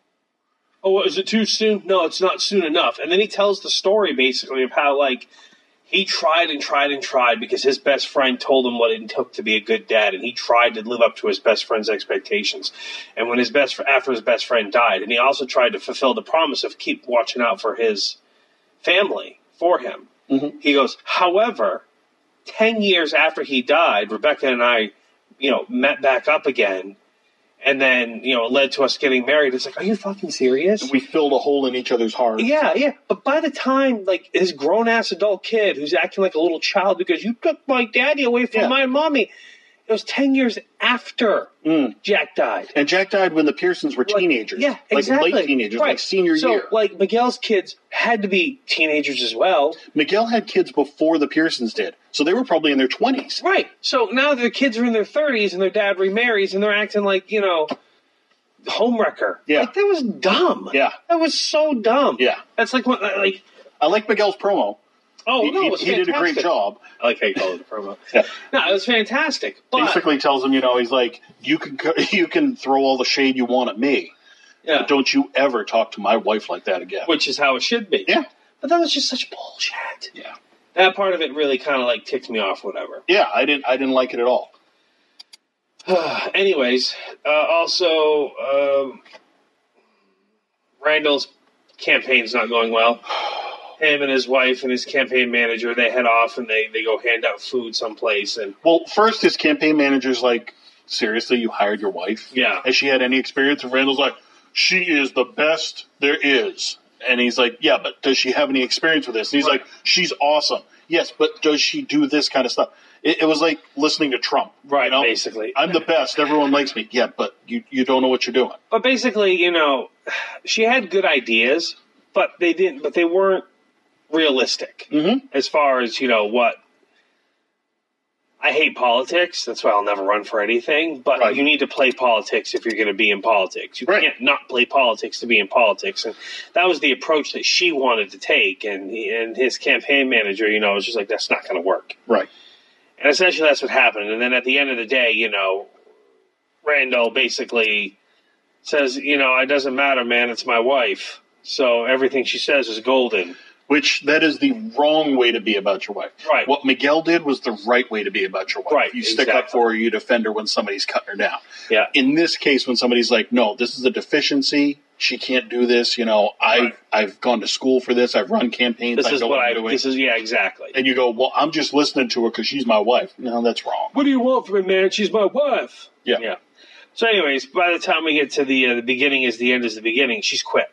Oh, what, is it too soon? No, it's not soon enough. And then he tells the story basically of how, like, he tried and tried and tried because his best friend told him what it took to be a good dad, and he tried to live up to his best friend's expectations. And when his best after his best friend died, and he also tried to fulfill the promise of keep watching out for his family for him. Mm-hmm. He goes, however, ten years after he died, Rebecca and I, you know, met back up again. And then, you know, it led to us getting married. It's like, are you fucking serious? We filled a hole in each other's hearts. Yeah, yeah. But by the time, like, his grown-ass adult kid who's acting like a little child because you took my daddy away from Yeah. my mommy, it was ten years after Mm. Jack died. And Jack died when the Pearsons were Like, teenagers. yeah, like exactly. late teenagers, Right. like senior so, year. like, Miguel's kids had to be teenagers as well. Miguel had kids before the Pearsons did, so they were probably in their twenties. Right. So now their kids are in their thirties and their dad remarries and they're acting like, you know, homewrecker. Yeah. Like, that was dumb. Yeah. That was so dumb. Yeah. That's like, what, like, I like Miguel's promo. oh, he no, he, it was he did a great fantastic. job. I like how you call it a promo. Yeah. No, it was fantastic. But, Basically tells him, you know, he's like, you can co- you can throw all the shade you want at me, yeah, but don't you ever talk to my wife like that again. which is how it should be. Yeah. But that was just such bullshit. Yeah. That part of it really kind of like ticked me off, whatever. Yeah, I didn't I didn't like it at all. Anyways, uh, also, um, Randall's campaign's not going well. Him and his wife and his campaign manager, they head off and they, they go hand out food someplace. And Well, first his campaign manager's like, seriously, you hired your wife? yeah, Has she had any experience? And Randall's like, she is the best there is. And he's like, yeah, but does she have any experience with this? And he's Right. like, she's awesome. Yes, but does she do this kind of stuff? It, it was like listening to Trump. right, you know? basically. I'm the best. Everyone likes me. Yeah, but you, you don't know what you're doing. But basically, you know, she had good ideas, but they didn't. But they weren't realistic Mm-hmm. as far as, you know, what. I hate politics. That's why I'll never run for anything. But Right. you need to play politics if you're going to be in politics. You Right. can't not play politics to be in politics. And that was the approach that she wanted to take. And he, and his campaign manager, you know, was just like, that's not going to work. Right. And essentially that's what happened. And then at the end of the day, you know, Randall basically says, you know, it doesn't matter, man. It's my wife. So everything she says is golden. Which, that is the wrong way to be about your wife. Right. What Miguel did was the right way to be about your wife. Right, You stick up exactly. for her, you defend her when somebody's cutting her down. Yeah. In this case, when somebody's like, no, this is a deficiency, she can't do this, you know, I've, Right. I've gone to school for this, I've run campaigns, This I is know what what I, I'm doing. this is, yeah, exactly. And you go, well, I'm just listening to her because she's my wife. No, that's wrong. What do you want from me, man? She's my wife. Yeah. Yeah. So anyways, by the time we get to the, uh, the beginning is the end is the beginning, she's quit.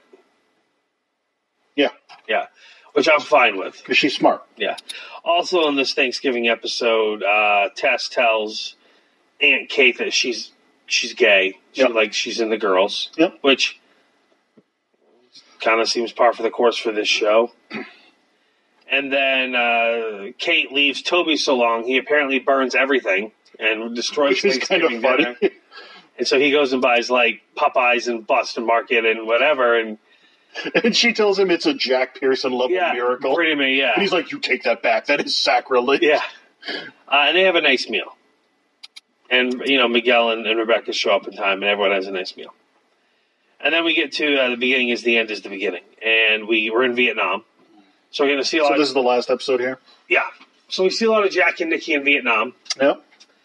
Yeah. Yeah. Which I'm fine with. Because she's smart. Yeah. Also, in this Thanksgiving episode, uh, Tess tells Aunt Kate that she's she's gay. She Yep. like she's into girls. Yep. Which kind of seems par for the course for this show. And then uh, Kate leaves Toby so long he apparently burns everything and destroys Which is kind of Thanksgiving funny. dinner. And so he goes and buys like Popeyes and Boston Market and whatever. And And she tells him it's a Jack Pearson level yeah, miracle. pretty much, yeah. And he's like, you take that back. That is sacrilege. Yeah. Uh, and they have a nice meal. And, you know, Miguel and, and Rebecca show up in time, and everyone has a nice meal. And then we get to uh, the beginning is the end is the beginning. And we, we're in Vietnam. So we're going to see a lot So of... this is the last episode here? Yeah. So we see a lot of Jack and Nikki in Vietnam. Yep.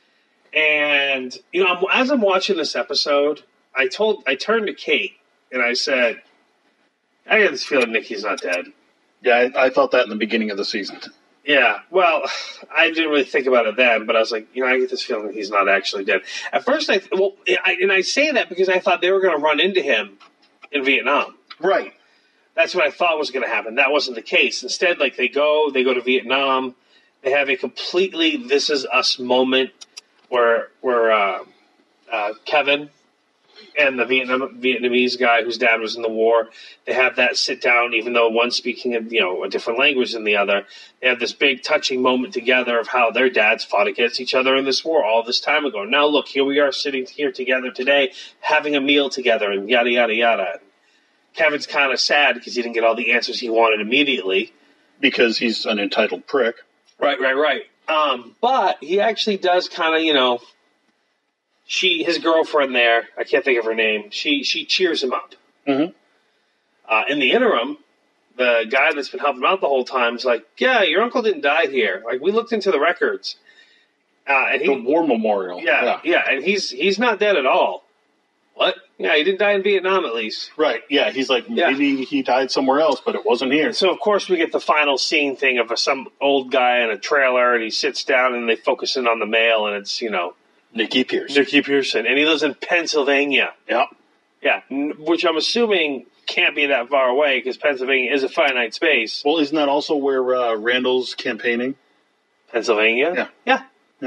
And, you know, I'm, as I'm watching this episode, I told, I turned to Kate, and I said, I get this feeling Nikki's not dead. Yeah, I, I thought that in the beginning of the season. Yeah, well, I didn't really think about it then, but I was like, you know, I get this feeling that he's not actually dead. At first, I well, I, and I say that because I thought they were going to run into him in Vietnam. Right. That's what I thought was going to happen. That wasn't the case. Instead, like they go, they go to Vietnam. They have a completely "This Is Us" moment where where uh, uh, Kevin and the Vietnam, Vietnamese guy whose dad was in the war, they have that sit down, even though one's speaking of, you know, a different language than the other. They have this big touching moment together of how their dads fought against each other in this war all this time ago. Now look, here we are sitting here together today, having a meal together, and yada yada yada. Kevin's kind of sad because he didn't get all the answers he wanted immediately. Because he's an entitled prick. Right, right, right. Um, but he actually does kind of, you know, she, his girlfriend there, I can't think of her name, she she cheers him up. Mm-hmm. Uh, in the interim, the guy that's been helping him out the whole time is like, yeah, your uncle didn't die here. Like, we looked into the records. Uh, and he, the war memorial. Yeah, yeah, yeah, and he's he's not dead at all. What? Yeah, he didn't die in Vietnam, at least. Right, yeah, he's like, Yeah. maybe he died somewhere else, but it wasn't here. And so, of course, we get the final scene thing of a, some old guy in a trailer, and he sits down, and they focus in on the mail, and it's, you know, Nicky Pierce. Nicky Pearson, and he lives in Pennsylvania. Yeah. Yeah, n- which I'm assuming can't be that far away, because Pennsylvania is a finite space. Well, isn't that also where uh, Randall's campaigning? Pennsylvania? Yeah. Yeah.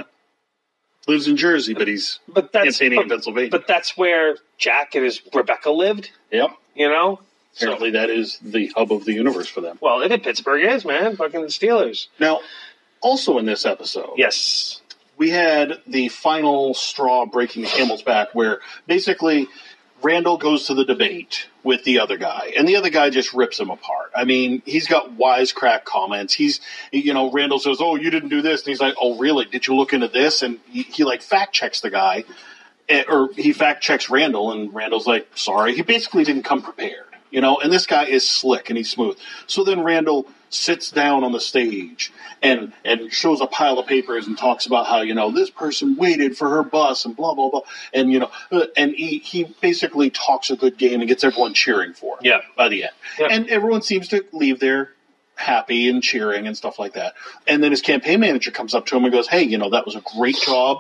Lives in Jersey, but he's But that's, campaigning but, in Pennsylvania. but that's where Jack and his Rebecca lived, Yep. you know? So, Apparently that is the hub of the universe for them. well, and Pittsburgh is, man. Fucking the Steelers. Now, also in this episode, Yes. we had the final straw breaking the camel's back where basically Randall goes to the debate with the other guy, and the other guy just rips him apart. I mean, he's got wisecrack comments. He's, you know, Randall says, oh, you didn't do this. And he's like, oh, really? Did you look into this? And he, he like, fact checks the guy, eh, or he fact checks Randall, and Randall's like, sorry. He basically didn't come prepared, you know, and this guy is slick and he's smooth. So then Randall sits down on the stage and and shows a pile of papers and talks about how, you know, this person waited for her bus and blah, blah, blah. And, you know, uh, and he, he basically talks a good game and gets everyone cheering for him Yeah. by the end. Yeah. And everyone seems to leave there happy and cheering and stuff like that. And then his campaign manager comes up to him and goes, hey, you know, that was a great job.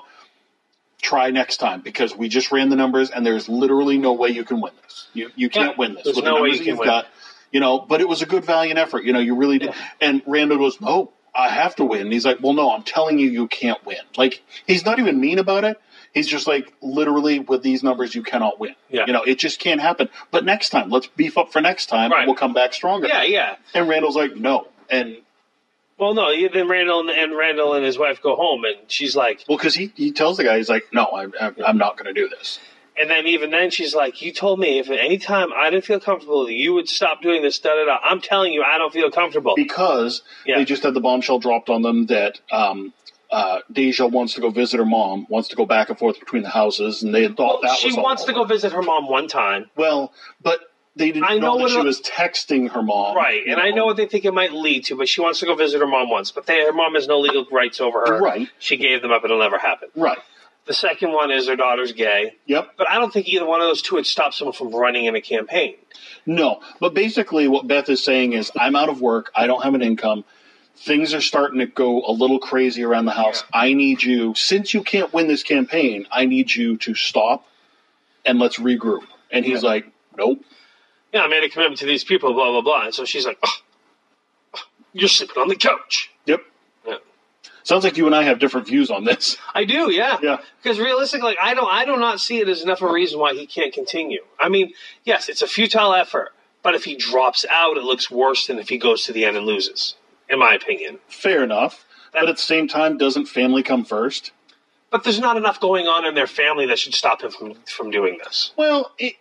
Try next time, because we just ran the numbers and there's literally no way you can win this. You you can't Yeah. win this. There's With no the way numbers you that can you've win. got. You know, but it was a good valiant effort. You know, you really did. Yeah. And Randall goes, no, I have to win. And he's like, well, no, I'm telling you, you can't win. Like, he's not even mean about it. He's just like, literally, with these numbers, you cannot win. Yeah. You know, it just can't happen. But next time, let's beef up for next time. Right. And we'll come back stronger. Yeah, yeah. And Randall's like, no. And, Well, no, then Randall and, and Randall and his wife go home, and she's like, well, because he, he tells the guy, he's like, no, I'm, I'm, I'm not going to do this. and then even then she's like, you told me if at any time I didn't feel comfortable, you would stop doing this, da da da. I'm telling you, I don't feel comfortable. Because Yeah. they just had the bombshell dropped on them that um, uh, Deja wants to go visit her mom, wants to go back and forth between the houses, and they had thought Well, that she was all wants to over. go visit her mom one time. Well, but they didn't I know, know that what she it- was texting her mom. Right, you and I know what they think it might lead to, but she wants to go visit her mom once. But they, her mom has no legal rights over her. Right. She gave them up. It'll never happen. Right. The second one is her daughter's gay. Yep. But I don't think either one of those two would stop someone from running in a campaign. No. But basically what Beth is saying is, I'm out of work. I don't have an income. Things are starting to go a little crazy around the house. I need you, since you can't win this campaign, I need you to stop and let's regroup. And he's Yeah. like, nope. Yeah, I made a commitment to these people, blah, blah, blah. And so she's like, oh, oh, you're sleeping on the couch. Yep. Yeah. Sounds like you and I have different views on this. I do, yeah. Yeah. Because realistically, I don't, I do not see it as enough of a reason why he can't continue. I mean, yes, it's a futile effort, but if he drops out, it looks worse than if he goes to the end and loses, in my opinion. Fair enough. That- But at the same time, doesn't family come first? But there's not enough going on in their family that should stop him from, from doing this. Well, it,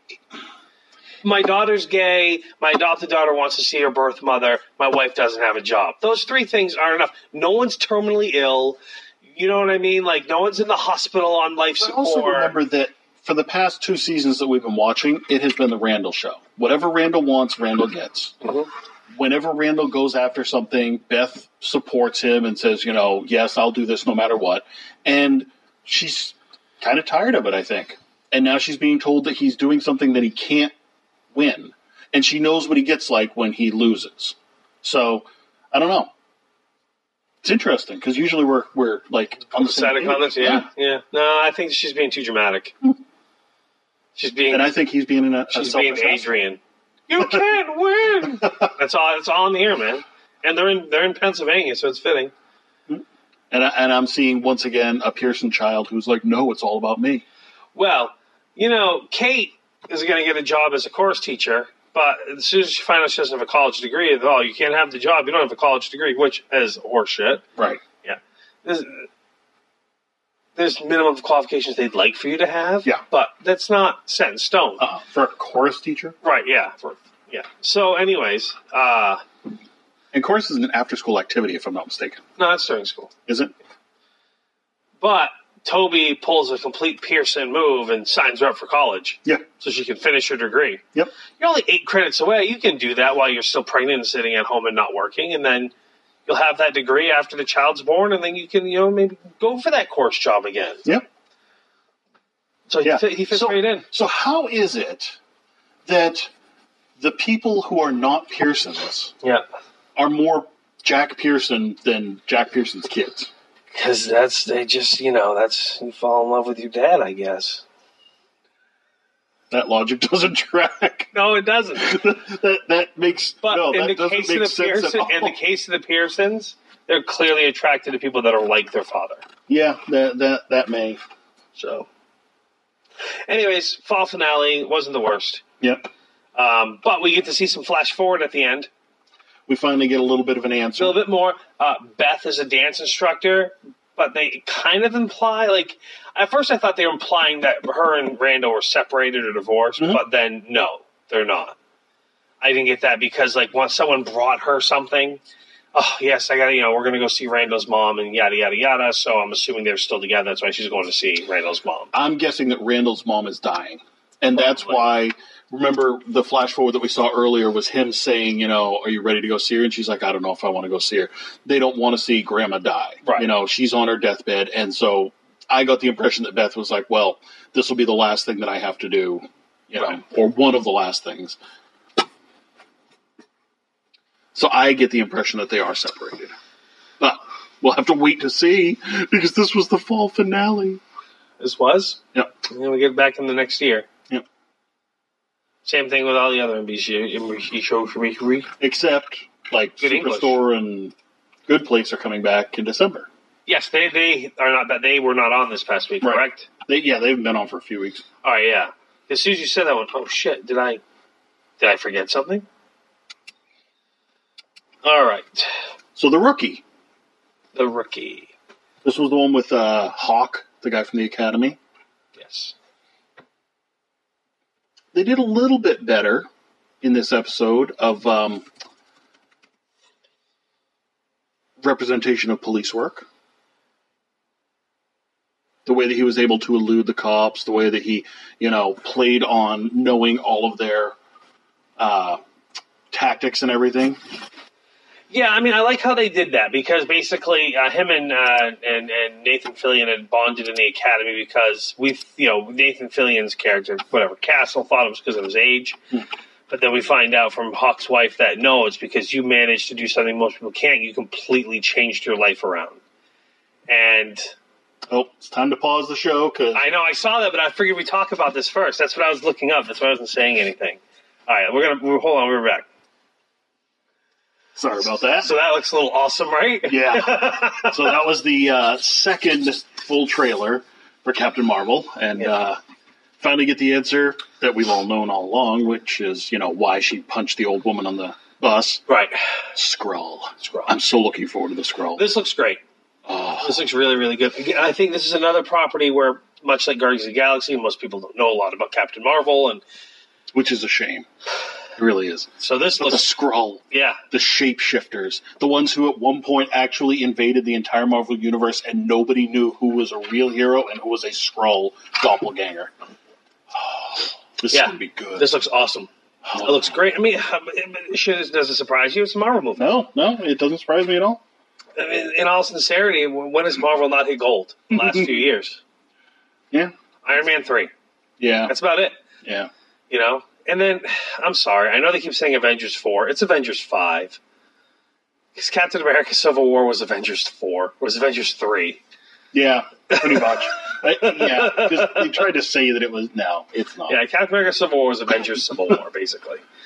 My daughter's gay. My adopted daughter wants to see her birth mother. My wife doesn't have a job. Those three things aren't enough. No one's terminally ill. You know what I mean? Like, no one's in the hospital on life but support. also remember that for the past two seasons that we've been watching, it has been the Randall show. Whatever Randall wants, Randall gets. Mhm. Whenever Randall goes after something, Beth supports him and says, you know, yes, I'll do this no matter what. And she's kind of tired of it, I think. And now she's being told that he's doing something that he can't win. And she knows what he gets like when he loses. So, I don't know. It's interesting, because usually we're, we're like on the same Static on page. this? Yeah, yeah. No, I think she's being too dramatic. She's being And I think he's being in a, a she's being selfish asshole. Adrian. You can't win. That's all. That's all I'm hearing, man. And they're in they're in Pennsylvania, so it's fitting. And, I, and I'm seeing, once again, a Pearson child who's like, no, it's all about me. Well, you know, Kate is going to get a job as a chorus teacher, but as soon as she finds out she doesn't have a college degree, oh, you can't have the job. You don't have a college degree, which is horseshit. Right. Yeah. There's, there's minimum qualifications they'd like for you to have. Yeah. But that's not set in stone. Uh, for a chorus teacher? Right, yeah. For, yeah. So, anyways, uh... and chorus is an after-school activity, if I'm not mistaken. No, it's during school. Is it? But Toby pulls a complete Pearson move and signs her up for college. Yeah. So she can finish her degree. Yep. You're only eight credits away. You can do that while you're still pregnant and sitting at home and not working. And then you'll have that degree after the child's born. And then you can, you know, maybe go for that course job again. Yep. So he, yeah. fit, he fits so, right in. So how is it that the people who are not Pearsons Yeah. are more Jack Pearson than Jack Pearson's kids? Because that's, they just, you know, that's, you fall in love with your dad, I guess. That logic doesn't track. No, it doesn't. that that makes But no, in that the doesn't case make of the sense Pearson, at all. in the case of the Pearsons, they're clearly attracted to people that are like their father. Yeah, that that that may. So, anyways, fall finale wasn't the worst. Yep. Um, but we get to see some flash forward at the end. We finally get a little bit of an A answer. little bit more. Uh, Beth is a dance instructor, but they kind of imply, like, at first I thought they were implying that her and Randall were separated or divorced, Mm-hmm. but then no, they're not. I didn't get that because, like, once someone brought her something, oh, yes, I got to, you know, we're going to go see Randall's mom and yada, yada, yada, so I'm assuming they're still together. That's why she's going to see Randall's mom. I'm guessing that Randall's mom is dying. And that's why, remember, the flash forward that we saw earlier was him saying, you know, are you ready to go see her? And she's like, I don't know if I want to go see her. They don't want to see Grandma die. Right. You know, she's on her deathbed. And so I got the impression that Beth was like, well, this will be the last thing that I have to do, you know, Right. or one of the last things. So I get the impression that they are separated. But we'll have to wait to see, because this was the fall finale. This was? Yep. And then we get back in the next year. Yep. Same thing with all the other N B C shows. Except, like, Good English. Superstore and Good Place are coming back in December. Yes, they they are not that they were not on this past week, Right. correct? They, yeah, they've been on for a few weeks. All right, yeah. As soon as you said that, I went, oh shit! Did I did I forget something? All right, So The Rookie. The Rookie. This was the one with uh, Hawk, the guy from the Academy. Yes. They did a little bit better in this episode of um, representation of police work. The way that he was able to elude the cops, the way that he, you know, played on knowing all of their uh, tactics and everything. Yeah, I mean, I like how they did that because basically, uh, him and, uh, and and Nathan Fillion had bonded in the academy because we, you know, Nathan Fillion's character, whatever, Castle thought it was because of his age, Mm. but then we find out from Hawk's wife that no, it's because you managed to do something most people can't. You completely changed your life around, and Oh, it's time to pause the show because I know I saw that, but I figured we talk about this first. That's what I was looking up. That's why I wasn't saying anything. All right, we're gonna we're, hold on. We're back. sorry about that. So that looks a little awesome, right? Yeah. So that was the uh, second full trailer for Captain Marvel, and Yeah. uh, finally get the answer that we've all known all along, which is, you know, why she punched the old woman on the bus. Right. Skrull. Skrull. I'm so looking forward to the Skrull. This looks great. Oh, This looks really, really good. Again, I think this is another property where, much like Guardians of the Galaxy, most people don't know a lot about Captain Marvel, and which is a shame. It really is. so this But the looks, Skrull, yeah, the shapeshifters, the ones who at one point actually invaded the entire Marvel Universe and nobody knew who was a real hero and who was a Skrull doppelganger. Oh, this Yeah. is going to be good. this looks awesome. Oh. It looks great. I mean, it should, does it surprise you? It's a Marvel movie. No, no, it doesn't surprise me at all. I mean, in all sincerity, when has Marvel not hit gold? The last few years. Yeah. Iron Man three. Yeah. That's about it. Yeah. You know? And then, I'm sorry, I know they keep saying Avengers four. It's Avengers five. Because Captain America Civil War was Avengers four. Was Avengers three. Yeah, pretty much. I, yeah, because they tried to say that it was. No, it's not. Yeah, Captain America Civil War was Avengers Civil War, basically.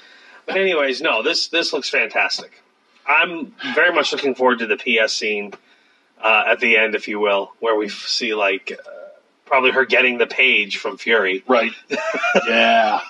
But anyways, no, this this looks fantastic. I'm very much looking forward to the P S scene uh, at the end, if you will, where we see like uh, probably her getting the page from Fury. Right. Yeah.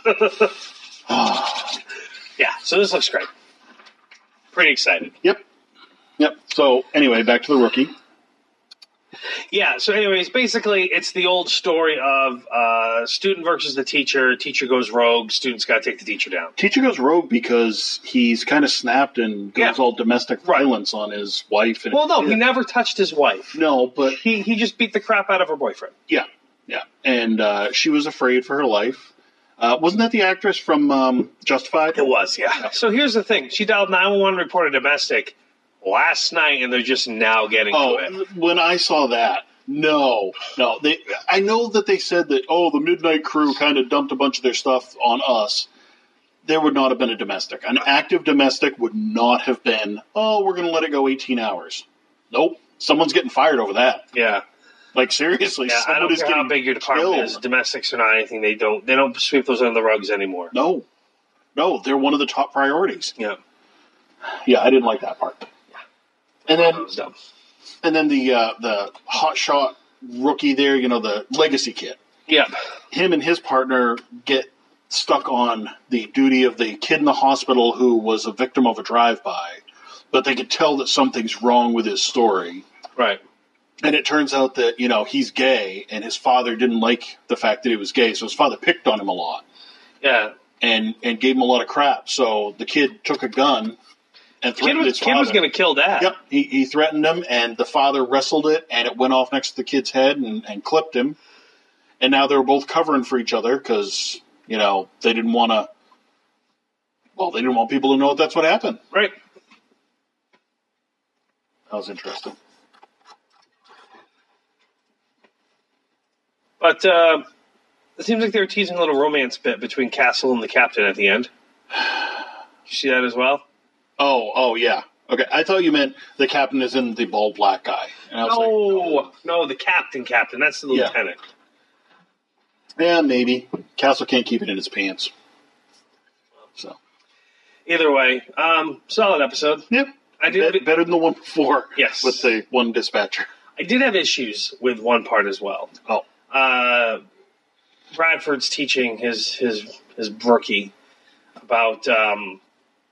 Yeah. So this looks great. Pretty excited. Yep. Yep. So anyway, back to the Rookie. Yeah, so anyways, basically it's the old story of uh, student versus the teacher. Teacher goes rogue, student's got to take the teacher down. Teacher goes rogue because he's kind of snapped and goes Yeah. all domestic violence on his wife. And Well, no, his he kid. never touched his wife. No, but He he just beat the crap out of her boyfriend. yeah, yeah. And uh, she was afraid for her life. Uh, wasn't that the actress from um, Justified? It was, yeah. So here's the thing. She dialed nine one one and reported domestic last night, and they're just now getting Oh, to it. when I saw that, no, no. They, I know that they said that, oh, the Midnight Crew kind of dumped a bunch of their stuff on us. There would not have been a domestic. An active domestic would not have been, oh, we're going to let it go eighteen hours. Nope. Someone's getting fired over that. Yeah. Like, seriously, Yeah, I someone don't is care how getting big your department killed. is, domestics or not anything, they don't they don't sweep those under the rugs anymore. No. No, they're one of the top priorities. Yeah. Yeah, I didn't like that part. And then That was dumb. and then the uh, the hotshot rookie there, you know, the legacy kid. Yeah. Him and his partner get stuck on the duty of the kid in the hospital who was a victim of a drive-by, but they could tell that something's wrong with his story. Right. And it turns out that, you know, he's gay, and his father didn't like the fact that he was gay, so his father picked on him a lot Yeah. and, and gave him a lot of crap. So the kid took a gun and Kid threatened was, his kid father. was going to kill Dad. Yep, he, he threatened him, and the father wrestled it, and it went off next to the kid's head and, and clipped him. And now they were both covering for each other because, you know, they didn't want to, well, they didn't want people to know that that's what happened. Right. That was interesting. But uh, it seems like they were teasing a little romance bit between Castle and the captain at the end. Did you see that as well? Oh, oh, yeah. Okay, I thought you meant the captain is in the bald black guy. And I was No, like, no, the captain, captain. That's the Yeah. lieutenant. yeah, maybe. Castle can't keep it in his pants. So, Either way, um, solid episode. yep. I did. Be- better than the one before. Yes. With the one dispatcher. I did have issues with one part as well. Oh. Uh, Bradford's teaching his his his brookie about. Um,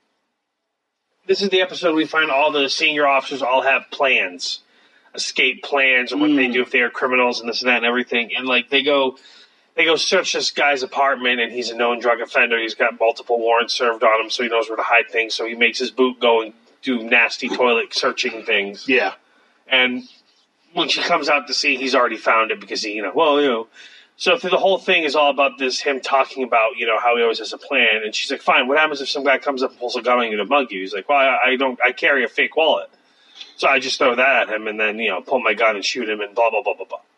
this is the episode we find all the senior officers all have plans, escape plans, or what they Mm. do if they are criminals and this and that and everything. And like they go, they go search this guy's apartment, and he's a known drug offender. He's got multiple warrants served on him, so he knows where to hide things. So he makes his boot go and do nasty toilet searching things. Yeah. And when she comes out to see, he's already found it because he, you know, well, you know. So through the whole thing is all about this, him talking about, you know, how he always has a plan. And she's like, fine, what happens if some guy comes up and pulls a gun on you to mug you? He's like, well, I, I don't, I carry a fake wallet. So I just throw that at him and then, you know, pull my gun and shoot him and blah, blah, blah, blah, blah.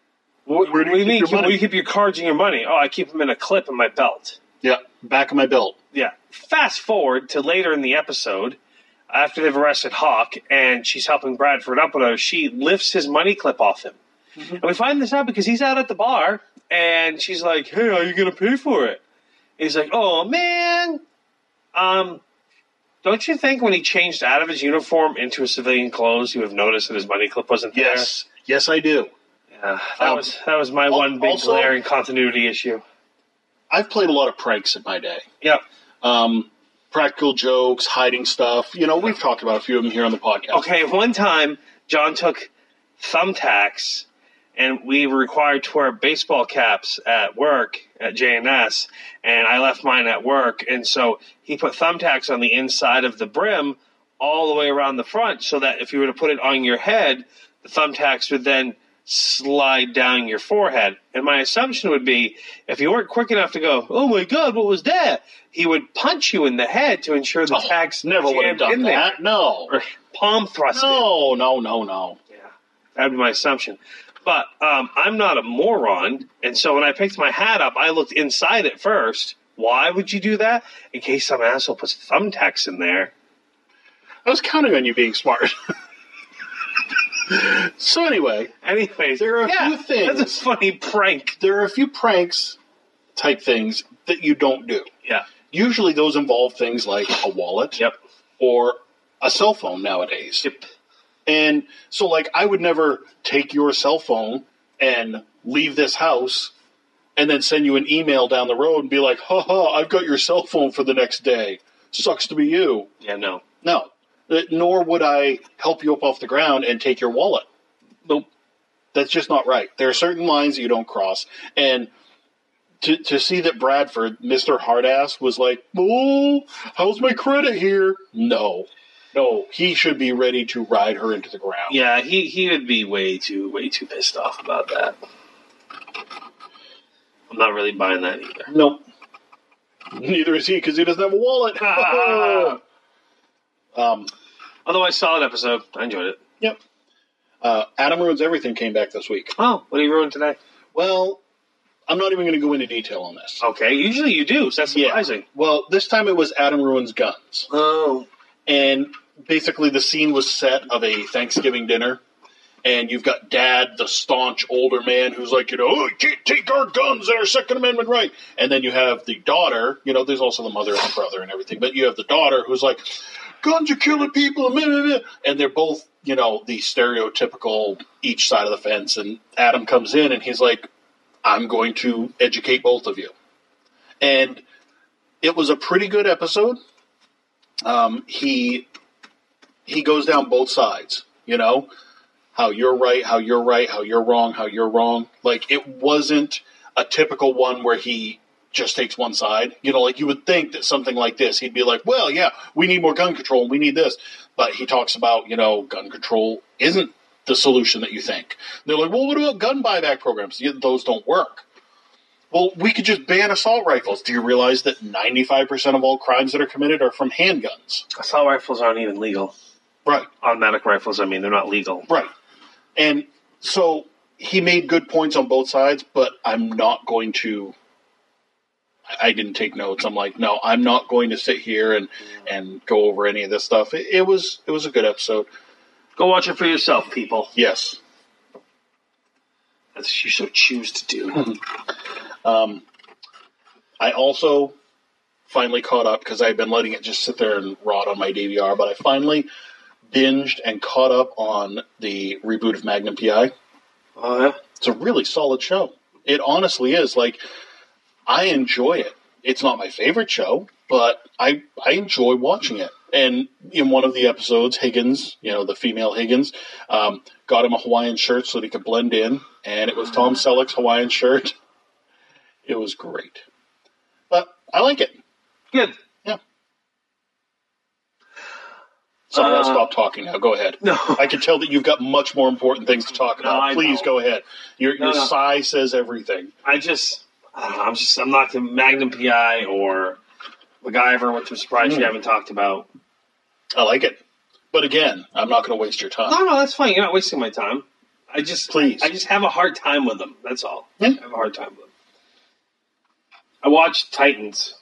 What, Where do what you do you keep mean? your Where money? do you keep your cards and your money? Oh, I keep them in a clip in my belt. Yeah. Back of my belt. Yeah. Fast forward to later in the episode, after they've arrested Hawk and she's helping Bradford up with her, she lifts his money clip off him. Mm-hmm. And we find this out because he's out at the bar and she's like, hey, are you going to pay for it? And he's like, oh, man. Um, don't you think when he changed out of his uniform into his civilian clothes, you would have noticed that his money clip wasn't there? Yes. Yes, I do. Yeah, that, Um, was, that was my one big also- glaring continuity issue. I've played a lot of pranks in my day. Yeah. Um, practical jokes, hiding stuff. You know, we've talked about a few of them here on the podcast. Okay, one time, John took thumbtacks, and we were required to wear baseball caps at work at J N S, and I left mine at work, and so he put thumbtacks on the inside of the brim all the way around the front, so that if you were to put it on your head, the thumbtacks would then slide down your forehead. And my assumption would be, if you weren't quick enough to go, oh my God, what was that? He would punch you in the head to ensure the Oh, tags never would have jammed done in there. that. No. Or palm thrust it. No, no, no, no. Yeah, that would be my assumption. But um, I'm not a moron, and so when I picked my hat up, I looked inside it first. Why would you do that? In case some asshole puts thumbtacks in there. I was counting on you being smart. So anyway, Anyways, There are a yeah, few things- That's a funny prank. there are a few pranks type things that you don't do. Yeah. Usually those involve things like a wallet Yep. or a cell phone nowadays. Yep. And so, like, I would never take your cell phone and leave this house and then send you an email down the road and be like, ha ha, I've got your cell phone for the next day. Sucks to be you. Yeah, no. No. Nor would I help you up off the ground and take your wallet. Nope. That's just not right. There are certain lines you don't cross. And to to see that Bradford, Mister Hardass, was like, oh, how's my credit here? No. No, he should be ready to ride her into the ground. Yeah, he, he would be way too way too pissed off about that. I'm not really buying that either. Nope. Neither is he, because he doesn't have a wallet. um, Otherwise, solid episode. I enjoyed it. Yep. Uh, Adam Ruins Everything came back this week. Oh, what did you ruin today? Well, I'm not even going to go into detail on this. Okay, usually you do, so that's surprising. Yeah. Well, this time it was Adam Ruins Guns. Oh. And basically the scene was set of a Thanksgiving dinner. And you've got Dad, the staunch older man, who's like, you know, oh, you can't take our guns and our Second Amendment right. And then you have the daughter, you know, there's also the mother and the brother and everything. But you have the daughter who's like, guns are killing people. And they're both, you know, the stereotypical each side of the fence. And Adam comes in and he's like, I'm going to educate both of you. And it was a pretty good episode. Um, he he goes down both sides, you know, how you're right, how you're right, how you're wrong, how you're wrong. Like, it wasn't a typical one where he just takes one side. You know, like you would think that something like this, he'd be like, well, yeah, we need more gun control and we need this. But he talks about, you know, gun control isn't the solution that you think. They're like, well, what about gun buyback programs? Yeah, those don't work. Well, we could just ban assault rifles. Do you realize that ninety-five percent of all crimes that are committed are from handguns? Assault rifles aren't even legal. Right. Automatic rifles, I mean, they're not legal. Right. And so he made good points on both sides, but I'm not going to... I didn't take notes. I'm like, no, I'm not going to sit here and, and go over any of this stuff. It, it was it was a good episode. Go watch it for yourself, people. Yes. That's what you so choose to do. um, I also finally caught up, because I had been letting it just sit there and rot on my D V R, but I finally binged and caught up on the reboot of Magnum P I. Oh, yeah? It's a really solid show. It honestly is. Like, I enjoy it. It's not my favorite show, but I I enjoy watching it. And in one of the episodes, Higgins, you know, the female Higgins, um, got him a Hawaiian shirt so that he could blend in, and it was Tom Selleck's Hawaiian shirt. It was great. But I like it. Good. Yeah. Sorry, Uh, I'll stop talking now. Go ahead. No. I can tell that you've got much more important things to talk No, about. I Please know. go ahead. Your, No, your no. sigh says everything. I just, I don't know, I'm just, I'm not the Magnum P I or MacGyver, which I'm surprised Mm. you haven't talked about. I like it. But again, I'm not going to waste your time. No, no, that's fine. You're not wasting my time. I just, Please. I just have a hard time with them. That's all. Yeah. I have a hard time with them. I watched Titans.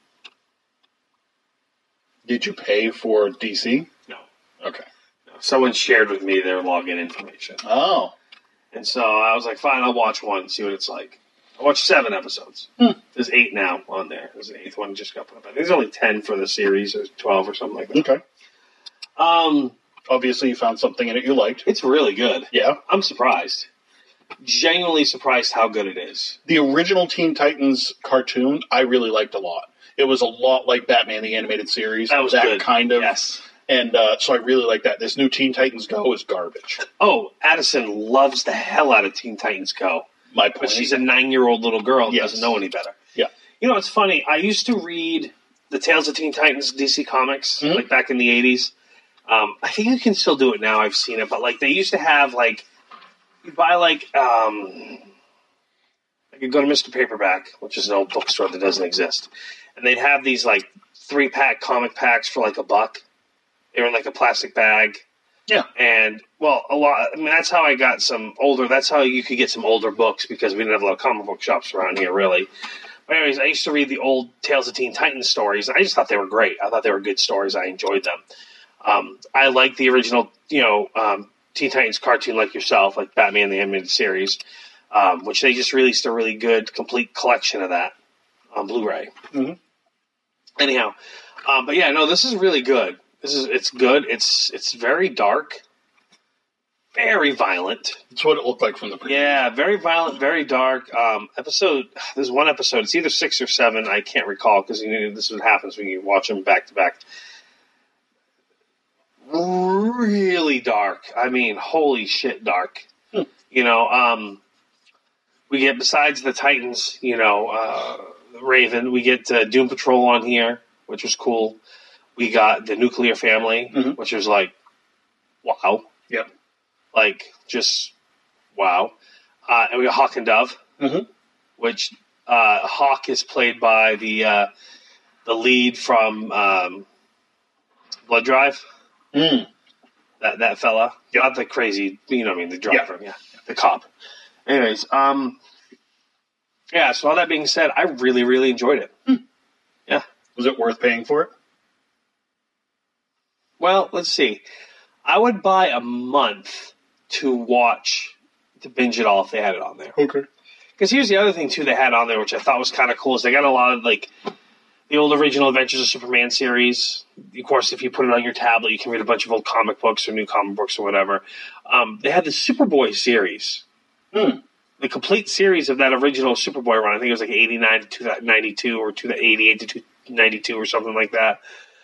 Did you pay for D C? No. Okay. no. Someone shared with me their login information. Oh. And so I was like, fine, I'll watch one, see what it's like. I watched seven episodes. Hmm. There's eight now on there. There's an eighth one just got put up. I think there's only ten for the series, or twelve or something like that. Okay. Um, Obviously, you found something in it you liked. it's really good. Yeah. I'm surprised. Genuinely surprised how good it is. The original Teen Titans cartoon, I really liked a lot. It was a lot like Batman the Animated Series. That was that good. kind of. Yes. And uh, so I really like that. This new Teen Titans Go is garbage. Oh, Addison loves the hell out of Teen Titans Go. My point. But she's a nine-year-old little girl who Yes. doesn't know any better. Yeah. You know, it's funny. I used to read the Tales of Teen Titans D C Comics, Mhm. like back in the eighties. Um, I think you can still do it now. I've seen it. But, like, they used to have, like, you buy, like, um, I could go to Mister Paperback, which is an old bookstore that doesn't exist. And they'd have these, like, three-pack comic packs for, like, a buck. They were in, like, a plastic bag. Yeah. And, well, a lot, I mean, that's how I got some older, that's how you could get some older books, because we didn't have a lot of comic book shops around here, really. But anyways, I used to read the old Tales of Teen Titans stories, and I just thought they were great. I thought they were good stories. I enjoyed them. Um, I like the original, you know, um, Teen Titans cartoon like yourself, like Batman the Animated Series, um, which they just released a really good, complete collection of that. on Blu-ray. Mm-hmm. Anyhow, um, but yeah, no, this is really good. This is it's good. It's it's very dark, very violent. That's what it looked like from the preview. Yeah, very violent, very dark. Um, episode. There's one episode. It's either six or seven. I can't recall because you know, this is what happens when you watch them back to back. Really dark. I mean, holy shit, dark. Hmm. You know, um, we get besides the Titans. You know. Uh, Raven, we get uh, Doom Patrol on here, which was cool. We got the Nuclear Family, mm-hmm. which was like, wow. Yep. Like, just wow. Uh, and we got Hawk and Dove, mm-hmm. which uh, Hawk is played by the uh, the lead from um, Blood Drive. Mm. That that fella. Yep. Not the crazy, you know what I mean, the driver. Yeah. yeah. The cop. Anyways, um... yeah, so all that being said, I really, really enjoyed it. Hmm. Yeah. Was it worth paying for it? Well, let's see. I would buy a month to watch, to binge it all if they had it on there. Okay. Because here's the other thing, too, they had on there, which I thought was kind of cool, is they got a lot of, like, the old original Adventures of Superman series. Of course, if you put it on your tablet, you can read a bunch of old comic books or new comic books or whatever. Um, they had the Superboy series. Hmm. The complete series of that original Superboy run, I think it was like eighty-nine to ninety-two or to eighty-eight to ninety-two or something like that.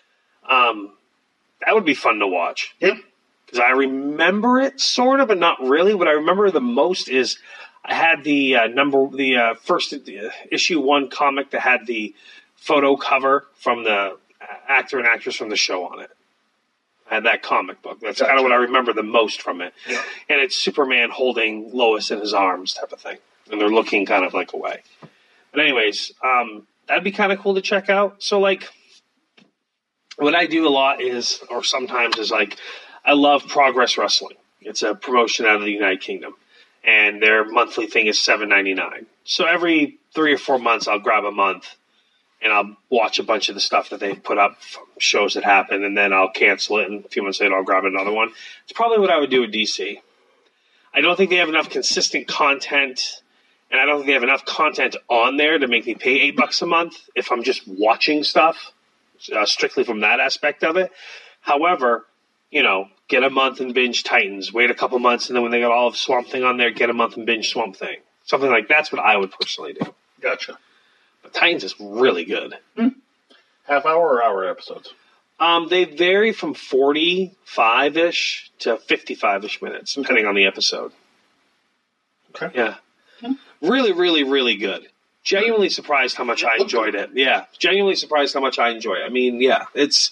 Um, that would be fun to watch. Yep. Because I remember it sort of, but not really. What I remember the most is I had the uh, number, the uh, first uh, issue one comic that had the photo cover from the actor and actress from the show on it. I had that comic book. That's Gotcha. kind of what I remember the most from it. Yeah. And it's Superman holding Lois in his arms type of thing. And they're looking kind of like away. But anyways, um, that'd be kind of cool to check out. So, like, what I do a lot is, or sometimes is like, I love Progress Wrestling. It's a promotion out of the United Kingdom. And their monthly thing is seven ninety-nine. So every three or four months, I'll grab a month. And I'll watch a bunch of the stuff that they put up from shows that happen, and then I'll cancel it, and a few months later I'll grab another one. It's probably what I would do with D C. I don't think they have enough consistent content, and I don't think they have enough content on there to make me pay eight bucks a month if I'm just watching stuff, uh, strictly from that aspect of it. However, you know, get a month and binge Titans, wait a couple months, and then when they got all of Swamp Thing on there, get a month and binge Swamp Thing. Something like that's what I would personally do. Gotcha. Titans is really good. Hmm. Half hour or hour episodes? Um, they vary from forty-five-ish to fifty-five-ish minutes, depending on the episode. Okay. Yeah. Hmm. Really, really, really good. Genuinely surprised how much I enjoyed it. Yeah. Genuinely surprised how much I enjoy it. I mean, yeah, it's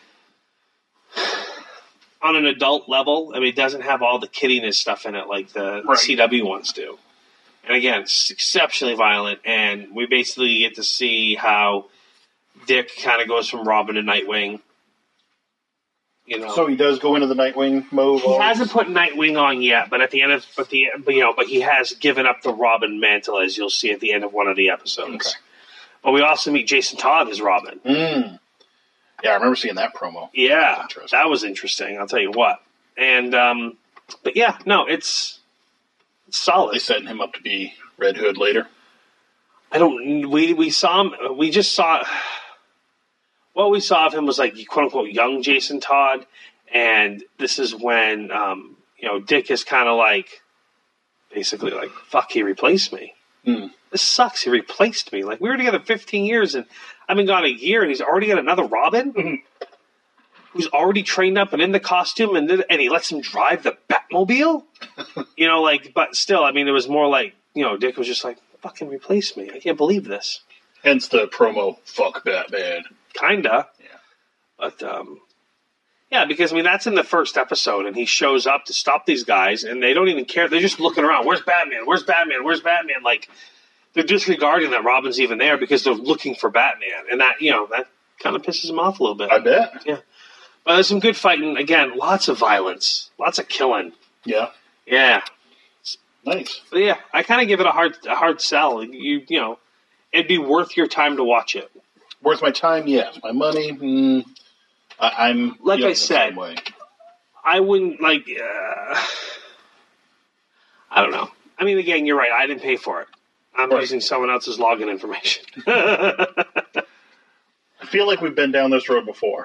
on an adult level. I mean, it doesn't have all the kiddiness stuff in it like the right. C W ones do. And again, it's exceptionally violent, and we basically get to see how Dick kind of goes from Robin to Nightwing. You know, so he does go into the Nightwing mode. He always. hasn't put Nightwing on yet, but at the end of, but the, but, you know, but he has given up the Robin mantle, as you'll see at the end of one of the episodes. Okay. But we also meet Jason Todd as Robin. Mm. Yeah, I remember seeing that promo. Yeah, that was interesting. I'll tell you what. And um, but yeah, no, it's. Solid. They setting him up to be Red Hood later. I don't. We we saw him. We just saw. What we saw of him was like quote unquote young Jason Todd, and this is when um, you know Dick is kind of like basically like fuck. He replaced me. Mm. This sucks. He replaced me. Like we were together fifteen years, and I've been gone a year, and he's already got another Robin. Mm-hmm. Who's already trained up and in the costume, and and he lets him drive the Batmobile? You know, like, but still, I mean, it was more like, you know, Dick was just like, fucking replace me. I can't believe this. Hence the promo, fuck Batman. Kinda. Yeah. But, um, yeah, because, I mean, that's in the first episode, and he shows up to stop these guys, and they don't even care. They're just looking around. Where's Batman? Where's Batman? Where's Batman? Like, they're disregarding that Robin's even there because they're looking for Batman. And that, you know, that kind of pisses them off a little bit. I bet. Yeah. But there's some good fighting. Again, lots of violence. Lots of killing. Yeah. Yeah. Nice. But yeah, I kind of give it a hard a hard sell. You you know, it'd be worth your time to watch it. Worth my time, yes. My money, mm, I, I'm like you know, I said. way. I wouldn't like. Uh, I don't know. I mean, again, you're right. I didn't pay for it. I'm right. using someone else's login information. I feel like we've been down this road before.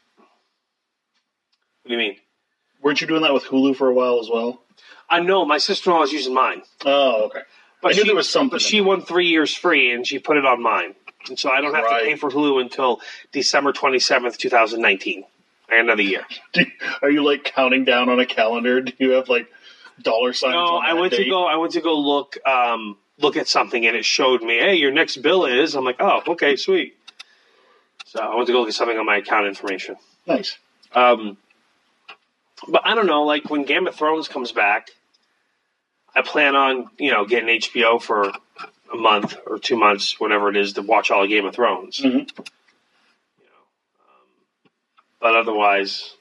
What do you mean? Weren't you doing that with Hulu for a while as well? I know my sister-in-law is using mine. Oh, okay. But I knew she, there was something. But she won three years free, and she put it on mine. And so I don't have right. to pay for Hulu until December twenty-seventh, twenty nineteen. Another year. Do, are you, like, counting down on a calendar? Do you have, like, dollar signs No, on I that went date? to go I went to go look um, look at something, and it showed me, hey, your next bill is. I'm like, oh, okay, sweet. So I went to go look at something on my account information. Nice. Um, but I don't know, like, when Game of Thrones comes back, I plan on, you know, getting H B O for a month or two months, whatever it is, to watch all of Game of Thrones. Mm-hmm. You know, um, but otherwise,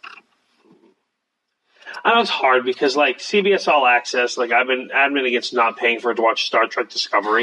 I know it's hard because, like, C B S All Access, like, I've been adamant against not paying for it to watch Star Trek Discovery.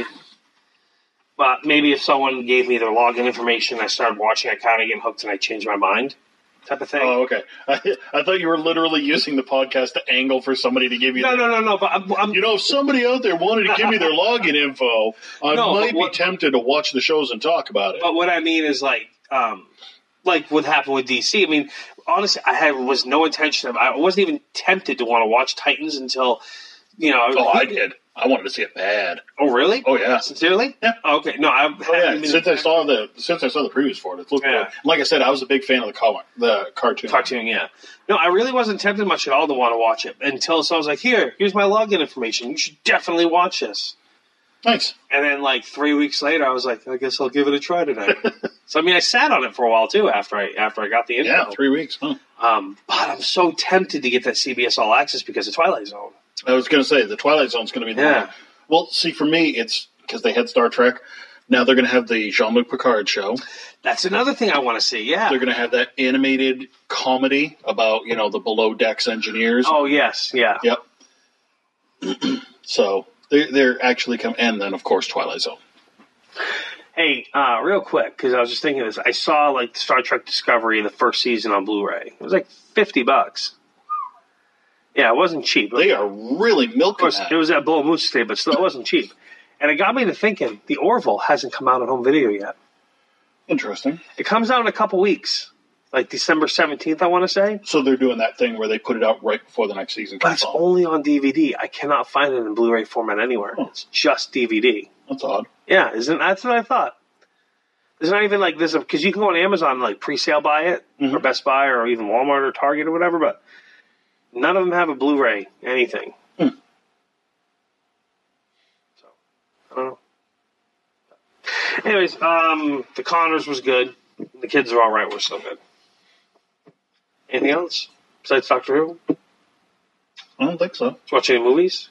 But maybe if someone gave me their login information, I started watching, I kind of get hooked and I change my mind. Type of thing. Oh, okay. I, I thought you were literally using the podcast to angle for somebody to give you. No, their, no, no, no. But I'm, I'm, you know, if somebody out there wanted to give me their login info, I No, might what, be tempted to watch the shows and talk about it. But what I mean is, like, um, like what happened with D C. I mean, honestly, I had was no intention of. I wasn't even tempted to want to watch Titans until, you know. Oh, I did. I wanted to see it bad. Oh, really? Oh, yeah. Sincerely? Yeah. Oh, okay. No, I. Oh, yeah. Since I saw the since I saw the previews for it, it looked Yeah. good. Like I said, I was a big fan of the comic, the cartoon. Cartoon, yeah. No, I really wasn't tempted much at all to want to watch it until someone was like, "Here, here's my login information. You should definitely watch this." Nice. And then, like three weeks later, I was like, "I guess I'll give it a try tonight." So, I mean, I sat on it for a while too after I after I got the info. Yeah, three weeks. Huh. Um, but I'm so tempted to get that C B S All Access because of Twilight Zone. I was going to say the Twilight Zone's going to be the Yeah. one. Well, see, for me, it's because they had Star Trek. Now they're going to have the Jean-Luc Picard show. That's another thing I want to see. Yeah. They're going to have that animated comedy about, you know, the below decks engineers. Oh yes, yeah. Yep. So they're, they're actually coming, and then of course Twilight Zone. Hey, uh, real quick, because I was just thinking of this. I saw like Star Trek Discovery, the first season on Blu-ray. It was like fifty bucks. Yeah, it wasn't cheap. They are really Of milking course, that. it was at Bull Moose Day, but still, it wasn't cheap. And it got me to thinking, the Orville hasn't come out on home video yet. Interesting. It comes out in a couple weeks, like December seventeenth, I want to say. So they're doing that thing where they put it out right before the next season But comes it's on. only on D V D. I cannot find it in Blu-ray format anywhere. Oh. It's just D V D. That's odd. Yeah, isn't that's what I thought. There's not even like this because you can go on Amazon and like pre-sale buy it Mhm. or Best Buy or even Walmart or Target or whatever, but none of them have a Blu-ray anything. Hmm. So I don't know. Anyways, um, the Connors was good. The kids are all right. We're still good. Anything else besides Doctor Who? I don't think so. Did you watch any movies?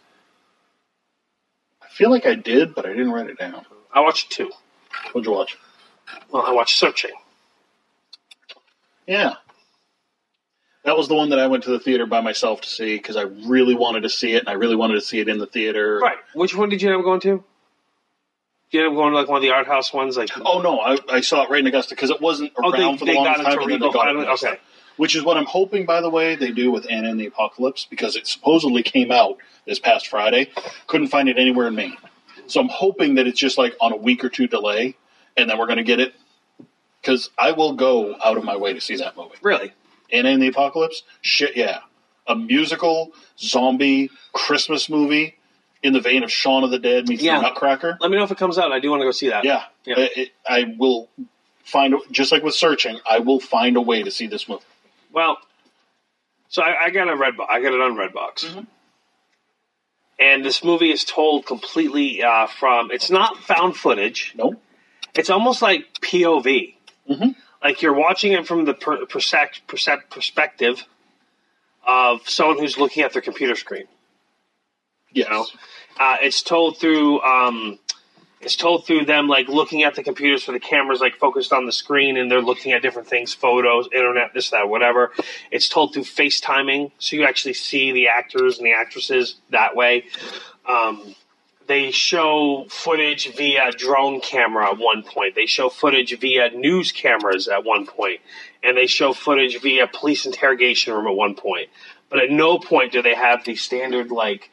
I feel like I did, but I didn't write it down. I watched two. What'd you watch? Well, I watched Searching. Yeah. That was the one that I went to the theater by myself to see because I really wanted to see it, and I really wanted to see it in the theater. Right. Which one did you end up going to? Did you end up going to like one of the art house ones? Like, Oh, no, I, I saw it right in Augusta because it wasn't oh, around they, for the they longest got time, into and then they Regal got it in finally. Augusta. Okay. Which is what I'm hoping, by the way, they do with Anna and the Apocalypse, because it supposedly came out this past Friday. Couldn't find it anywhere in Maine. So I'm hoping that it's just like on a week or two delay, and then we're going to get it. Because I will go out of my way to see that movie. Really? Anna and the Apocalypse? Shit, yeah. A musical, zombie, Christmas movie in the vein of Shaun of the Dead meets Yeah. the Nutcracker. Let me know if it comes out. I do want to go see that. Yeah. Yeah. It, it, I will find, just like with Searching, I will find a way to see this movie. Well, so I, I got a Redbox. I got it on Redbox. Mm-hmm. And this movie is told completely uh, from. It's not found footage. Nope. It's almost like P O V. Mm-hmm. Like you're watching it from the per, percep, percep, perspective of someone who's looking at their computer screen. Yes. know? Uh, it's told through. Um, It's told through them like looking at the computers, so the camera's like focused on the screen and they're looking at different things, photos, internet, this, that, whatever. It's told through FaceTiming, so you actually see the actors and the actresses that way. Um, they show footage via drone camera at one point. They show footage via news cameras at one point. And they show footage via police interrogation room at one point. But at no point do they have the standard like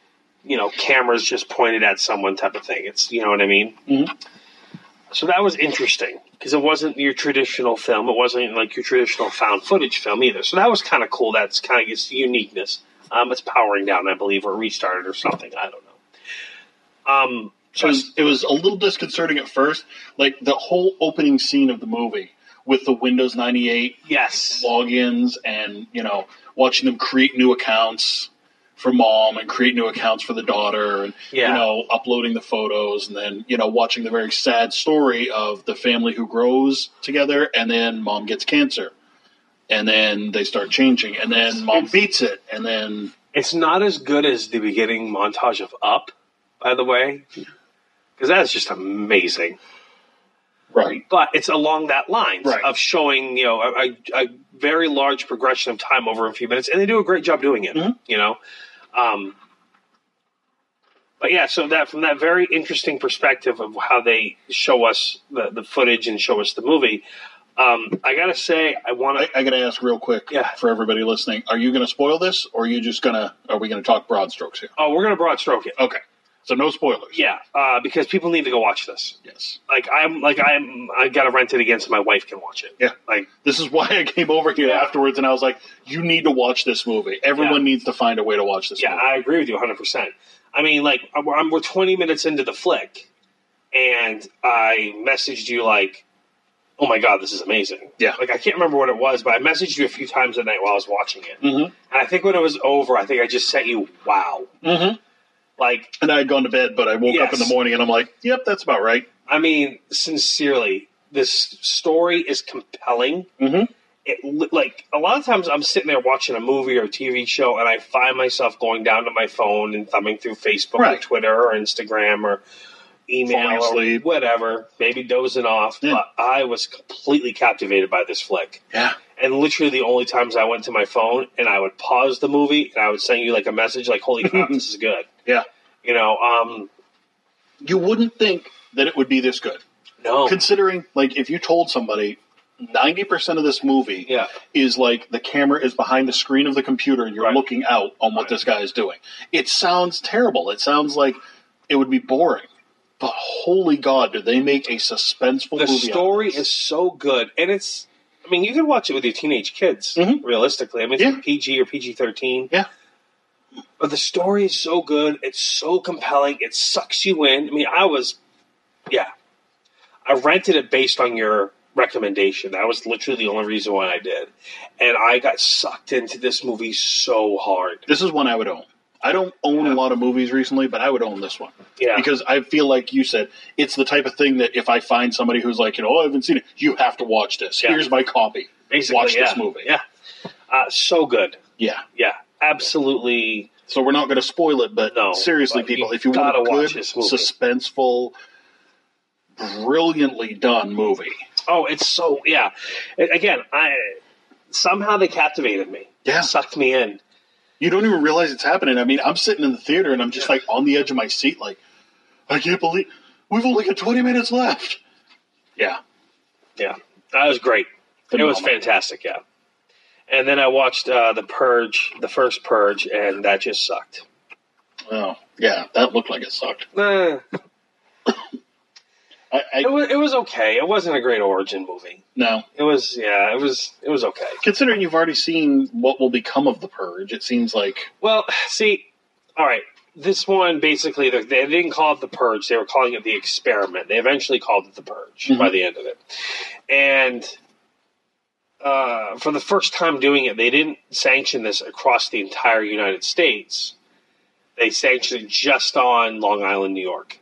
you know, cameras just pointed at someone type of thing. It's, you know what I mean? Mm-hmm. So that was interesting because it wasn't your traditional film. It wasn't like your traditional found footage film either. So that was kind of cool. That's kind of its uniqueness. Um, it's powering down, I believe, or restarted or something. I don't know. Um, so it was, it was a little disconcerting at first. Like the whole opening scene of the movie with the Windows ninety-eight yes. logins and, you know, watching them create new accounts for mom and create new accounts for the daughter and, yeah. you know, uploading the photos and then, you know, watching the very sad story of the family who grows together and then mom gets cancer and then they start changing and then mom beats it and then... It's not as good as the beginning montage of Up, by the way, because that's just amazing. Right. But it's along that line right. of showing, you know, a, a very large progression of time over a few minutes, and they do a great job doing it, mm-hmm. you know. Um, but yeah, so that from that very interesting perspective of how they show us the, the footage and show us the movie, um, I gotta say, I want to. I, I gotta ask real quick yeah. for everybody listening: are you gonna spoil this, or are you just gonna? Are we gonna talk broad strokes here? Oh, we're gonna broad stroke it. Okay, so no spoilers. Yeah, uh, because people need to go watch this. Yes, like I'm, like I'm, I gotta rent it again so my wife can watch it. Yeah, like this is why I came over here yeah. afterwards, and I was like, "You need to watch this movie. Everyone yeah. needs to find a way to watch this." Yeah, movie. I agree with you one hundred percent. I mean, like I'm, we're twenty minutes into the flick, and I messaged you like, "Oh my god, this is amazing!" Yeah, like I can't remember what it was, but I messaged you a few times at night while I was watching it, mm-hmm. and I think when it was over, I think I just sent you, "Wow." Mm-hmm. Like, and I had gone to bed, but I woke yes. up in the morning and I'm like, "Yep, that's about right." I mean, sincerely, this story is compelling. Mm-hmm. It, like a lot of times, I'm sitting there watching a movie or a T V show, and I find myself going down to my phone and thumbing through Facebook right. or Twitter or Instagram or email or whatever, maybe dozing off. Yeah. But I was completely captivated by this flick. Yeah. And literally the only times I went to my phone and I would pause the movie and I would send you like a message like, "Holy crap, this is good." Yeah. You know, um, you wouldn't think that it would be this good. No. Considering, like, if you told somebody ninety percent of this movie yeah. is like the camera is behind the screen of the computer and you're right. looking out on what right. this guy is doing. It sounds terrible. It sounds like it would be boring. But holy God, did they make a suspenseful the movie? The story out of this. is so good. And it's, I mean, you can watch it with your teenage kids, mm-hmm. realistically. I mean, it's yeah. like P G or P G thirteen. Yeah. But the story is so good. It's so compelling. It sucks you in. I mean, I was, yeah. I rented it based on your recommendation. That was literally the only reason why I did. And I got sucked into this movie so hard. This is one I would own. I don't own yeah. a lot of movies recently, but I would own this one. Yeah. Because I feel like you said, it's the type of thing that if I find somebody who's like, you know, oh, I haven't seen it, you have to watch this. Yeah. Here's my copy. Basically, watch yeah. this movie. Yeah. Uh, so good. Yeah. Yeah. Absolutely. So we're not going to spoil it, but no, seriously, but people, you if you want a good, suspenseful, brilliantly done movie. Oh, it's so, yeah. Again, I somehow they captivated me. Yeah. Sucked me in. You don't even realize it's happening. I mean, I'm sitting in the theater and I'm just yeah. like on the edge of my seat, like, I can't believe we've only got twenty minutes left. Yeah. Yeah. That was great. Phenomenal. It was fantastic, yeah. And then I watched uh, The Purge, the first Purge, and that just sucked. Oh, yeah, that looked like it sucked. Uh, I, I, it was it was okay. It wasn't a great origin movie. No, it was. Yeah, it was. It was okay. Considering you've already seen what will become of the Purge, it seems like. Well, see, all right. This one basically they didn't call it the Purge. They were calling it the Experiment. They eventually called it the Purge mm-hmm. by the end of it, and. Uh, for the first time doing it, they didn't sanction this across the entire United States. They sanctioned it just on Long Island, New York.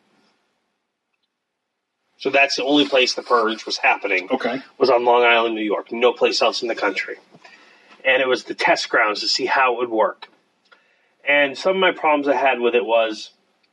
So that's the only place the Purge was happening. Okay. Was on Long Island, New York. No place else in the country. And it was the test grounds to see how it would work. And some of my problems I had with it was,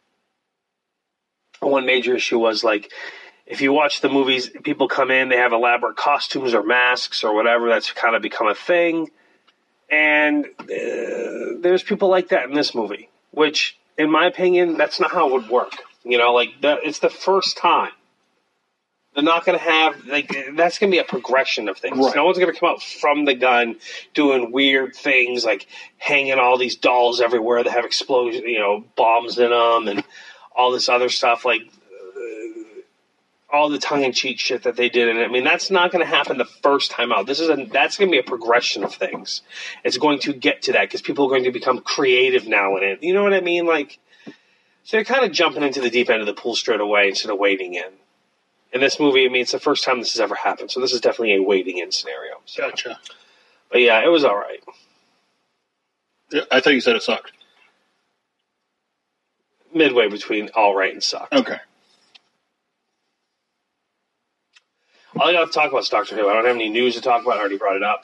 one major issue was like, if you watch the movies, people come in, they have elaborate costumes or masks or whatever. That's kind of become a thing. And uh, there's people like that in this movie, which, in my opinion, that's not how it would work. You know, like, the, it's the first time They're not going to have, like, that's going to be a progression of things. Right. No one's going to come out from the gun doing weird things like hanging all these dolls everywhere that have explosion, you know, bombs in them and all this other stuff, like uh, all the tongue-in-cheek shit that they did in it. I mean, that's not going to happen the first time out. This is a, that's going to be a progression of things. It's going to get to that because people are going to become creative now in it. You know what I mean? Like, so they're kind of jumping into the deep end of the pool straight away instead of wading in. In this movie, I mean, it's the first time this has ever happened, so this is definitely a wading-in scenario. So. Gotcha. But yeah, it was all right. I thought you said it sucked. Midway between all right and sucked. Okay. All I got to talk about is Doctor Who. I don't have any news to talk about. I already brought it up.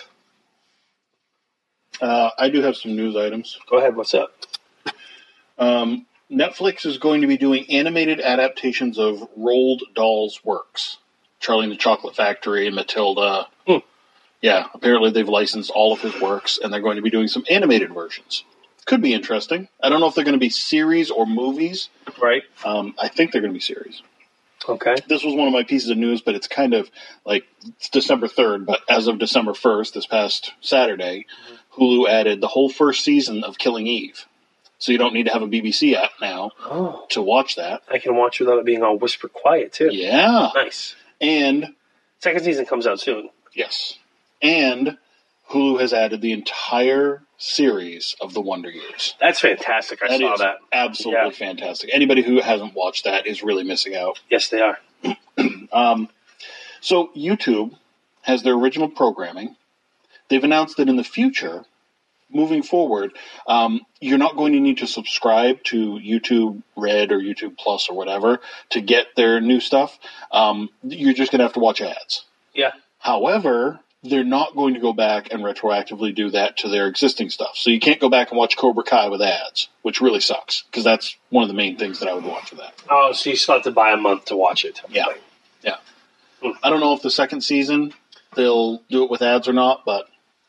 Uh, I do have some news items. Go ahead. What's up? Um, Netflix is going to be doing animated adaptations of Roald Dahl's works. Charlie and the Chocolate Factory and Matilda. Hmm. Yeah, apparently they've licensed all of his works, and they're going to be doing some animated versions. Could be interesting. I don't know if they're going to be series or movies. Right. Um, I think they're going to be series. Okay. This was one of my pieces of news, but it's kind of like it's December third, but as of December first, this past Saturday, mm-hmm. Hulu added the whole first season of Killing Eve. So you don't need to have a B B C app now oh. to watch that. I can watch without it being all whisper quiet, too. Yeah. Nice. And... Second season comes out soon. Yes. And Hulu has added the entire series of The Wonder Years. That's fantastic. I that saw is that. absolutely yeah. fantastic. Anybody who hasn't watched that is really missing out. Yes, they are. um, so YouTube has their original programming. They've announced that in the future... Moving forward, um, you're not going to need to subscribe to YouTube Red or YouTube Plus or whatever to get their new stuff. Um, you're just going to have to watch ads. Yeah. However, they're not going to go back and retroactively do that to their existing stuff. So you can't go back and watch Cobra Kai with ads, which really sucks because that's one of the main things that I would want for that. Oh, so you still have to buy a month to watch it. Yeah. Yeah. Hmm. I don't know if the second season they'll do it with ads or not, but...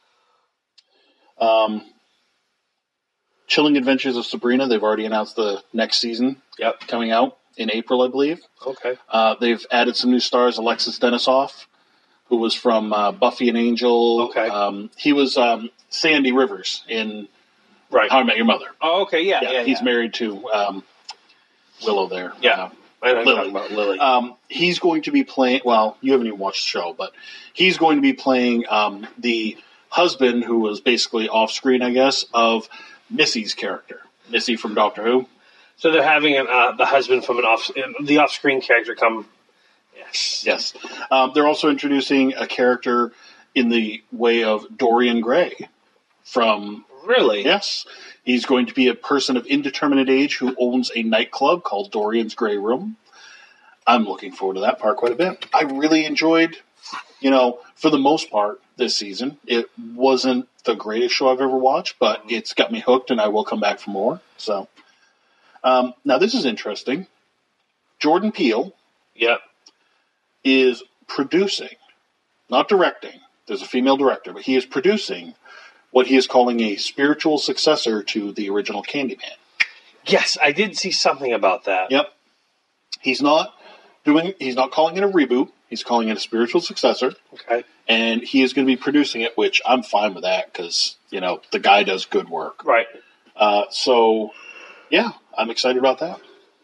Um, Chilling Adventures of Sabrina, they've already announced the next season yep. coming out in April, I believe. Okay. Uh, they've added some new stars, Alexis Denisof, who was from uh, Buffy and Angel. Okay. Um, he was um, Sandy Rivers in right. How I Met Your Mother. Oh, okay, yeah, yeah, yeah. He's yeah. married to um, Willow there. Yeah. Uh, I know Lily. you're talking about Lily. Um, he's going to be playing, well, you haven't even watched the show, but he's going to be playing um, the... husband, who was basically off-screen, I guess, of Missy's character. Missy from Doctor Who. So they're having an, uh, the husband from an off the off-screen character come. Yes. Yes. Um, they're also introducing a character in the way of Dorian Gray from... Really? Yes. He's going to be a person of indeterminate age who owns a nightclub called Dorian's Grey Room. I'm looking forward to that part quite a bit. I really enjoyed, you know, for the most part, this season. It wasn't the greatest show I've ever watched, but it's got me hooked, and I will come back for more. So, um, now this is interesting. Jordan Peele yep. is producing, not directing. There's a female director, but he is producing what he is calling a spiritual successor to the original Candyman. Yes, I did see something about that. Yep. He's not doing. He's not calling it a reboot. He's calling it a spiritual successor. Okay. And he is going to be producing it, which I'm fine with that because, you know, the guy does good work. Right. Uh, so, yeah, I'm excited about that.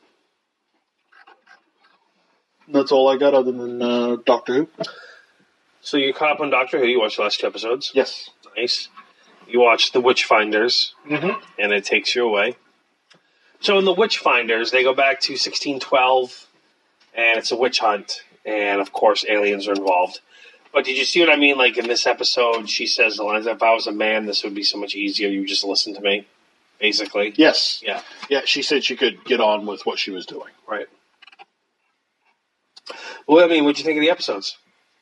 That's all I got other than uh, Doctor Who. So you caught up on Doctor Who. You watched the last two episodes. Yes. Nice. You watched The Witchfinders, mm-hmm. and it takes you away. So in The Witchfinders, they go back to sixteen twelve, and it's a witch hunt, and, of course, aliens are involved. But did you see what I mean? Like, in this episode, she says the lines, if I was a man, this would be so much easier. You would just listen to me, basically. Yes. Yeah. Yeah, she said she could get on with what she was doing. Right. Well, I mean, what'd you think of the episodes?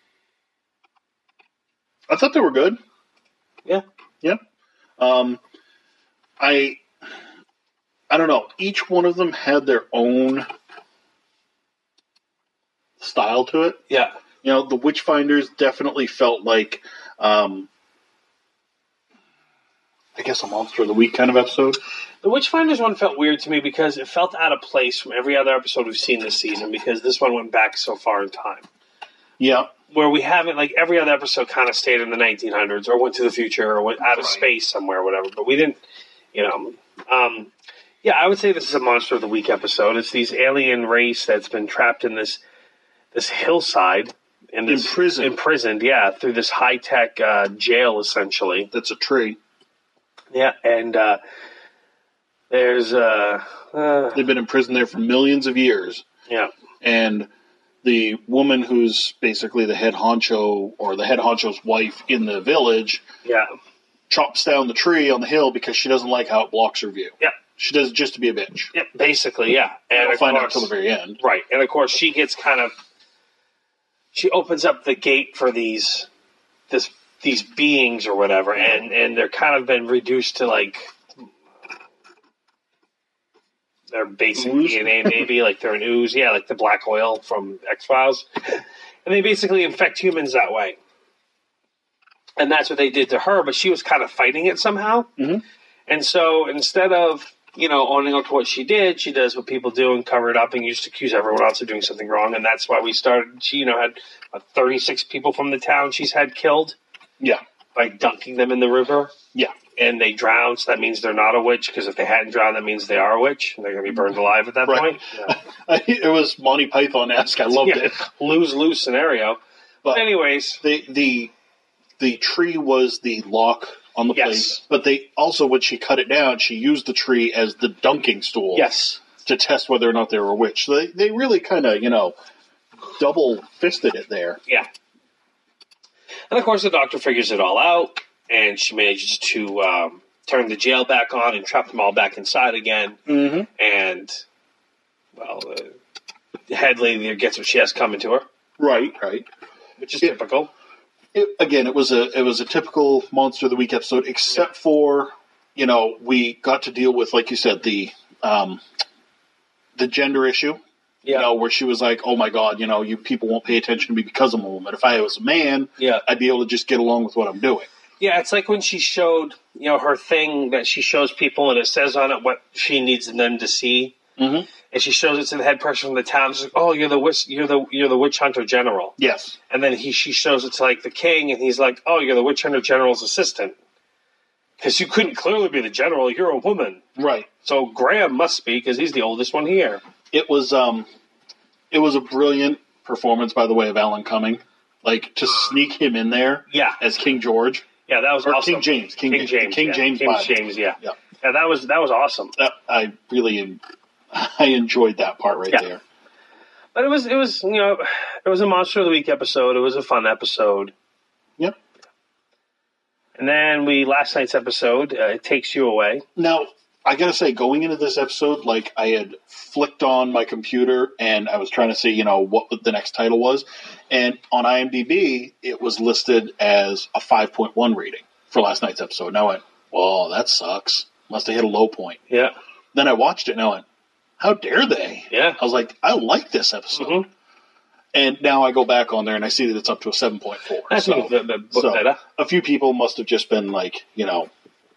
I thought they were good. Yeah. Yeah. Um, I, I don't know. Each one of them had their own style to it. Yeah. You know, the Witchfinders definitely felt like, um, I guess a Monster of the Week kind of episode. The Witchfinders one felt weird to me because it felt out of place from every other episode we've seen this season because this one went back so far in time. Yeah. Where we haven't, like, every other episode kind of stayed in the nineteen hundreds or went to the future or went out of Right. space somewhere or whatever. But we didn't, you know. Um, yeah, I would say this is a Monster of the Week episode. It's these alien race that's been trapped in this this hillside. In this, Imprisoned. Imprisoned, yeah, through this high-tech uh, jail, essentially. That's a tree. Yeah, and uh, there's... Uh, uh, They've been imprisoned there for millions of years. yeah. And the woman who's basically the head honcho, or the head honcho's wife in the village, Yeah. chops down the tree on the hill because she doesn't like how it blocks her view. Yeah. She does it just to be a bitch. Yeah, basically, yeah. And I'll of find out course- until the very end. Right, and of course she gets kind of... She opens up the gate for these this these beings or whatever, and, and they're kind of been reduced to, like, their basic Ooze? D N A, maybe, like they're an ooze, yeah, like the black oil from X-Files. And they basically infect humans that way. And that's what they did to her, but she was kind of fighting it somehow. Mhm. And so instead of, you know, owning up to what she did, she does what people do and cover it up and used to accuse everyone else of doing something wrong. And that's why we started. She, you know, had uh, thirty-six people from the town she's had killed Yeah. by dunking them in the river. Yeah. And they drowned, so that means they're not a witch, because if they hadn't drowned, that means they are a witch, and they're going to be burned alive at that Right. point. Yeah. It was Monty Python-esque. I loved Yeah. it. Lose-lose scenario. But But anyways, the, the, the tree was the lock on the Yes. place. But they also, when she cut it down, she used the tree as the dunking stool. yes. To test whether or not they were a witch. So they, they really kind of, you know, double-fisted it there. Yeah. And of course, the doctor figures it all out, and she manages to um, turn the jail back on and trap them all back inside again. Mm-hmm. And, well, uh, the head lady gets what she has coming to her, Right, right. which is It- typical. It, again, it was a it was a typical Monster of the Week episode, except for, you know, we got to deal with, like you said, the um, the gender issue. Yeah. You know, where she was like, "Oh my God, you know, you people won't pay attention to me because I'm a woman. If I was a man, Yeah. I'd be able to just get along with what I'm doing." Yeah, it's like when she showed, you know, her thing that she shows people and it says on it what she needs them to see. Mm-hmm. And she shows it to the head person from the town. She's like, "Oh, you're the witch, you're the you're the witch hunter general." Yes. And then he she shows it to like the king, and he's like, "Oh, you're the witch hunter general's assistant." Because you couldn't clearly be the general. You're a woman. Right. So Graham must be, because he's the oldest one here. It was um, it was a brilliant performance, by the way, of Alan Cumming. Like to sneak him in there Yeah. as King George Yeah, that was or awesome. King James. King, King James. King yeah. James. King Bible. James, yeah. Yeah. Yeah, that was that was awesome. That I really, I enjoyed that part right Yeah. there. But it was it was you know it was a Monster of the Week episode. It was a fun episode. Yep. And then we last night's episode, uh, It Takes You Away. Now, I gotta say, going into this episode, like I had flicked on my computer and I was trying to see, you know, what the next title was, and on IMDb it was listed as a five point one rating for last night's episode. And I went, "Well, that sucks. Must have hit a low point." Yeah. Then I watched it and I went, "How dare they?" Yeah. I was like, "I like this episode." Mhm. And now I go back on there and I see that it's up to a seven point four. I So, think the, the book so better. a few people must have just been like, you know,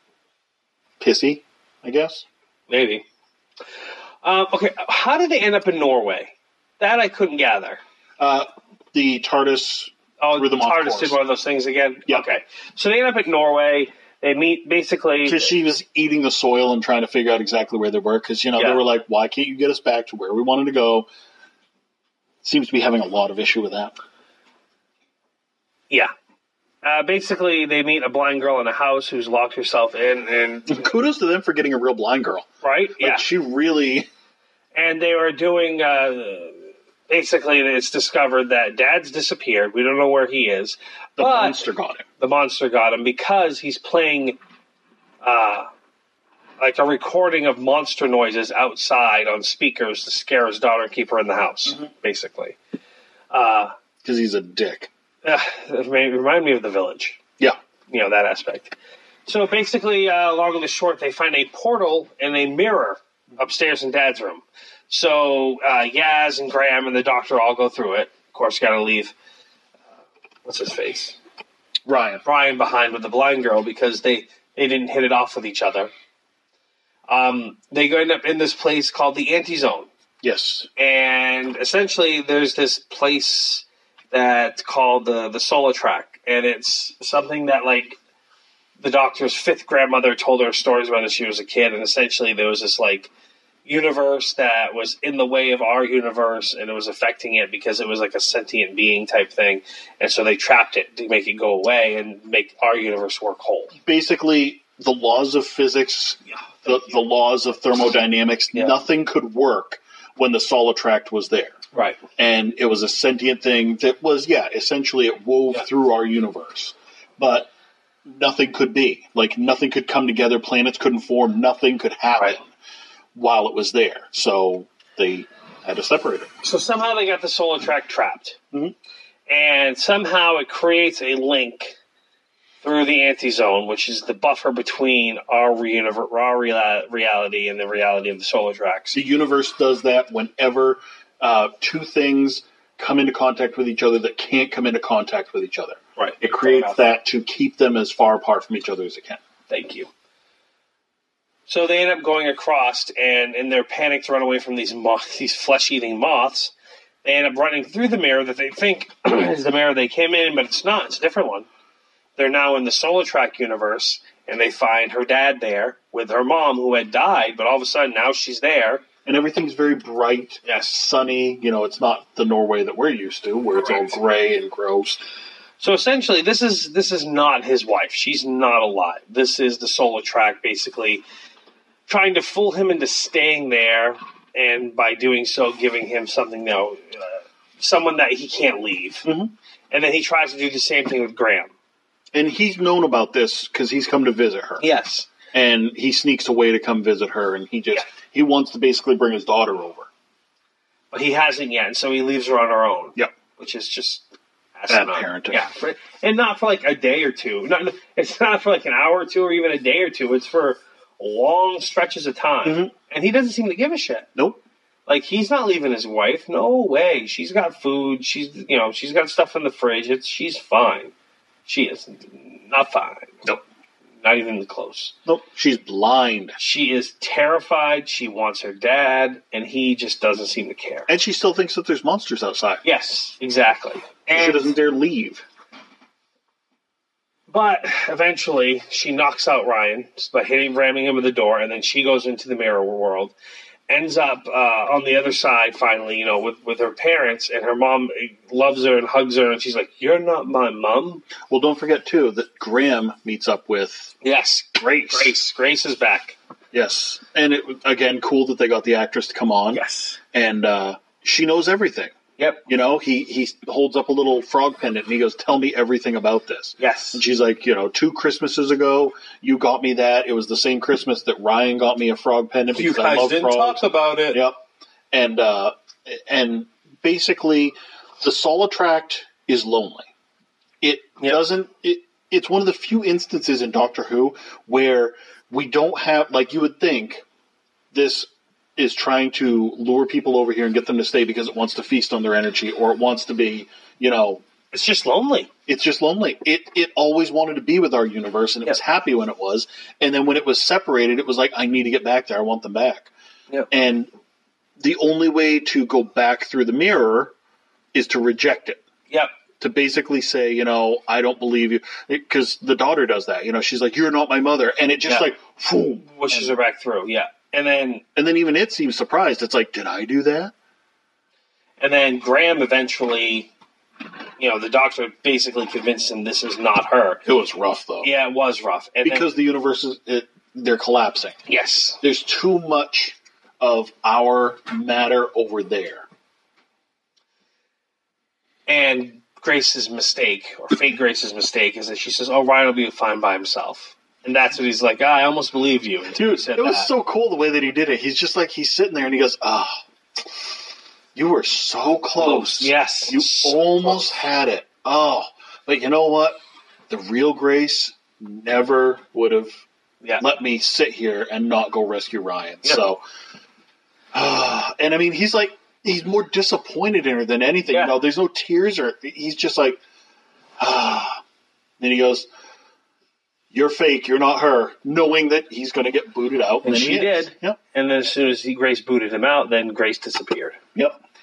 pissy, I guess. Maybe. Um, okay, how did they end up in Norway? That I couldn't gather. Uh, the TARDIS. Oh, Through the the Moth TARDIS Course. did one of those things again? Yep. Okay. So they end up at Norway. They meet basically... Because she was eating the soil and trying to figure out exactly where they were. Because, you know, Yeah. they were like, why can't you get us back to where we wanted to go? Seems to be having a lot of issue with that. Yeah. Uh, basically, they meet a blind girl in a house who's locked herself in, and... Kudos to them for getting a real blind girl. Right? Like, Yeah. she really... And they were doing... Uh, basically, it's discovered that Dad's disappeared. We don't know where he is. The but monster got him. the monster got him because he's playing... Uh, like a recording of monster noises outside on speakers to scare his daughter and keep her in the house, Mm-hmm. basically. Uh, Because he's a dick. uh, it remind me of The Village, Yeah. you know, that aspect. So basically, uh, long and the short, they find a portal and a mirror upstairs in Dad's room. So uh, Yaz and Graham and the doctor all go through it. Of course, got to leave, uh, what's his face? Ryan. Brian behind with the blind girl because they, they didn't hit it off with each other. Um, they go end up in this place called the Anti-Zone. Yes. And essentially, there's this place that's called the the Solitrack, and it's something that like the Doctor's fifth grandmother told her stories about as she was a kid, and essentially there was this like universe that was in the way of our universe, and it was affecting it because it was like a sentient being type thing, and so they trapped it to make it go away and make our universe work whole. Basically, the laws of physics, Yeah, the, the laws of thermodynamics, Yeah. nothing could work when the Solitract was there. right. And it was a sentient thing that was, yeah, essentially it wove Yeah. through our universe. But nothing could be. Like, nothing could come together, planets couldn't form, nothing could happen Right. while it was there. So they had to separate it. So somehow they got the Solitrack trapped, Mhm. and somehow it creates a link through the anti-zone, which is the buffer between our, reuniver- our real- reality and the reality of the Solitracks. The universe does that whenever uh, two things come into contact with each other that can't come into contact with each other. Right. It creates that to keep them as far apart from each other as it can. Thank you. So they end up going across, and in their panic to run away from these moth, these flesh-eating moths, they end up running through the mirror that they think is the mirror they came in, but it's not. It's a different one. They're now in the Solitrack universe, and they find her dad there with her mom, who had died, but all of a sudden now she's there. And everything's very bright, Yes. sunny. You know, it's not the Norway that we're used to, where it's Correct. all gray and gross. So essentially, this is this is not his wife. She's not alive. This is the Solitrack basically trying to fool him into staying there, and by doing so, giving him something, you know, uh, someone that he can't leave. Mhm. And then he tries to do the same thing with Graham. And he's known about this because he's come to visit her. Yes. And he sneaks away to come visit her, and he just Yeah. he wants to basically bring his daughter over. But he hasn't yet, and so he leaves her on her own. Yep. Which is just Bad asinine. parenting. Yeah. For, and not for like a day or two. Not, it's not for like an hour or two or even a day or two. It's for long stretches of time. Mhm. And he doesn't seem to give a shit. Nope. Like, he's not leaving his wife. No way. She's got food. She's, you know, she's got stuff in the fridge. It's, she's fine. She is not fine. Nope. Not even close. Nope. She's blind. She is terrified. She wants her dad, and he just doesn't seem to care. And she still thinks that there's monsters outside. Yes, exactly. She And, doesn't dare leave. but eventually, she knocks out Ryan by hitting, ramming him with the door, and then she goes into the mirror world. Ends up uh, on the other side, finally, you know, with, with her parents, and her mom loves her and hugs her, and she's like, "You're not my mom." Well, don't forget, too, that Graham meets up with Yes, Grace. Grace. Grace is back. Yes. And, it again, cool that they got the actress to come on. Yes. And uh, she knows everything. Yep. You know, he, he holds up a little frog pendant, and he goes, "Tell me everything about this." Yes. And she's like, you know, two Christmases ago, you got me that. It was the same Christmas that Ryan got me a frog pendant You because I guys love didn't frogs. talk about it. Yep. And uh, and basically, the Solitract is lonely. It Yep. doesn't. It it's one of the few instances in Doctor Who where we don't have, like you would think, this is trying to lure people over here and get them to stay because it wants to feast on their energy, or it wants to be, you know, It's just lonely. it's just lonely. It it always wanted to be with our universe, and it was Yep. happy when it was. And then when it was separated, it was like, I need to get back there. I want them back. Yep. And the only way to go back through the mirror is to reject it. Yep. To basically say, you know, I don't believe you. Because the daughter does that. You know, she's like, "You're not my mother." And it just Yeah. like, boom. Wishes her back through. Yeah. And then And then even it seems surprised. It's like, did I do that? and then Graham eventually, you know, the doctor basically convinced him this is not her. It was rough, though. Yeah, it was rough. And then- Because the universe is, it, they're collapsing. yes. There's too much of our matter over there. And Grace's mistake, or fake Grace's mistake, is that she says, "Oh, Ryan will be fine by himself." And that's what he's like, ah, I almost believed you. until you Dude, said it was that. so cool the way that he did it. He's just like, he's sitting there and he goes, "Ah, oh, you were so close. Yes. You So almost close. had it. Oh, but you know what? The real Grace never would have Yeah. let me sit here and not go rescue Ryan." Yep. So, ah, and I mean, he's like, he's more disappointed in her than anything. Yeah. You know, there's no tears or he's just like, ah. Then he goes, "You're fake. You're not her," knowing that he's going to get booted out. And then she he is. did. Yep. And then as soon as he, Grace booted him out, then Grace disappeared. Yep.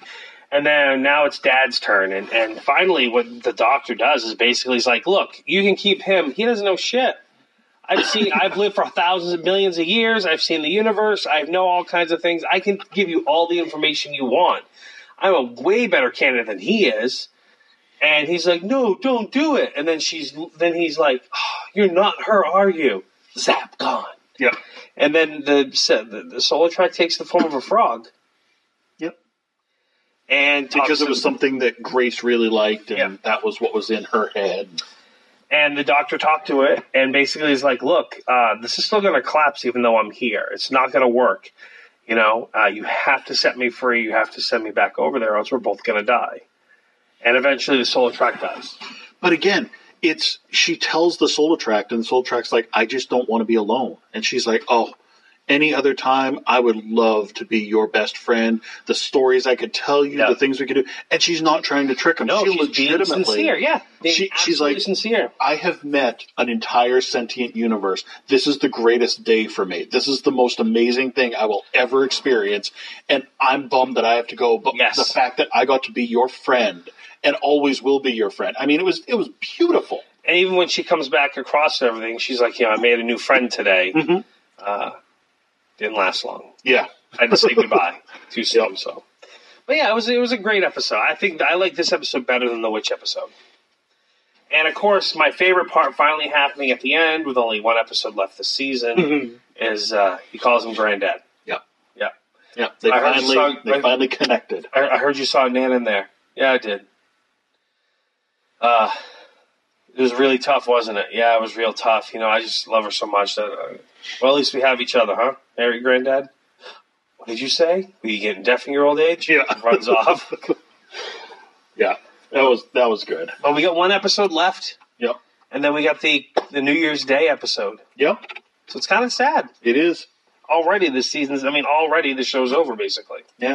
And then now it's Dad's turn. And, and finally what the doctor does is basically he's like, look, you can keep him. He doesn't know shit. I've seen, I've lived for thousands of millions of years. I've seen the universe. I know all kinds of things. I can give you all the information you want. I'm a way better candidate than he is. And he's like, no, don't do it. And then she's, then he's like, oh, you're not her, are you? Zap, gone. Yep. And then the, the, the solar track takes the form of a frog. Yep. And because it was something that Grace really liked, and Yep. that was what was in her head. And the doctor talked to it, and basically he's like, look, uh, this is still going to collapse even though I'm here. It's not going to work. You know, uh, you have to set me free. You have to send me back over there, or else we're both going to die. And eventually the solar track dies. But again, it's she tells the solar tract, and the solar tract's like, I just don't want to be alone. And she's like, oh, any other time, I would love to be your best friend. The stories I could tell you, Yeah. the things we could do. And she's not trying to trick him. No, she she's being legitimately, sincere. Yeah, being she, she's absolutely like, sincere. I have met an entire sentient universe. This is the greatest day for me. This is the most amazing thing I will ever experience. And I'm bummed that I have to go. But Yes. the fact that I got to be your friend and always will be your friend. I mean, it was it was beautiful. And even when she comes back across everything, she's like, you know, I made a new friend today. Mhm. Uh, didn't last long. Yeah. I had to say goodbye too soon. So, but yeah, it was it was a great episode. I think I like this episode better than the witch episode. And of course, my favorite part finally happening at the end, with only one episode left this season, Mhm. is uh, he calls him Granddad. Yeah. Yeah. Yeah. They I heard you finally saw- they finally connected. I, I heard you saw Nan in there. Yeah, I did. Uh, it was really tough, wasn't it? Yeah, it was real tough. You know, I just love her so much that. Uh, well, at least we have each other, huh? Harry, Granddad. What did you say? Were you getting deaf in your old age? Yeah. Runs off. Yeah. That was that was good. But we got one episode left, Yep. and then we got the the New Year's Day episode. Yep. So it's kind of sad. It is. Already this season's. I mean, already the show's over basically. Yeah.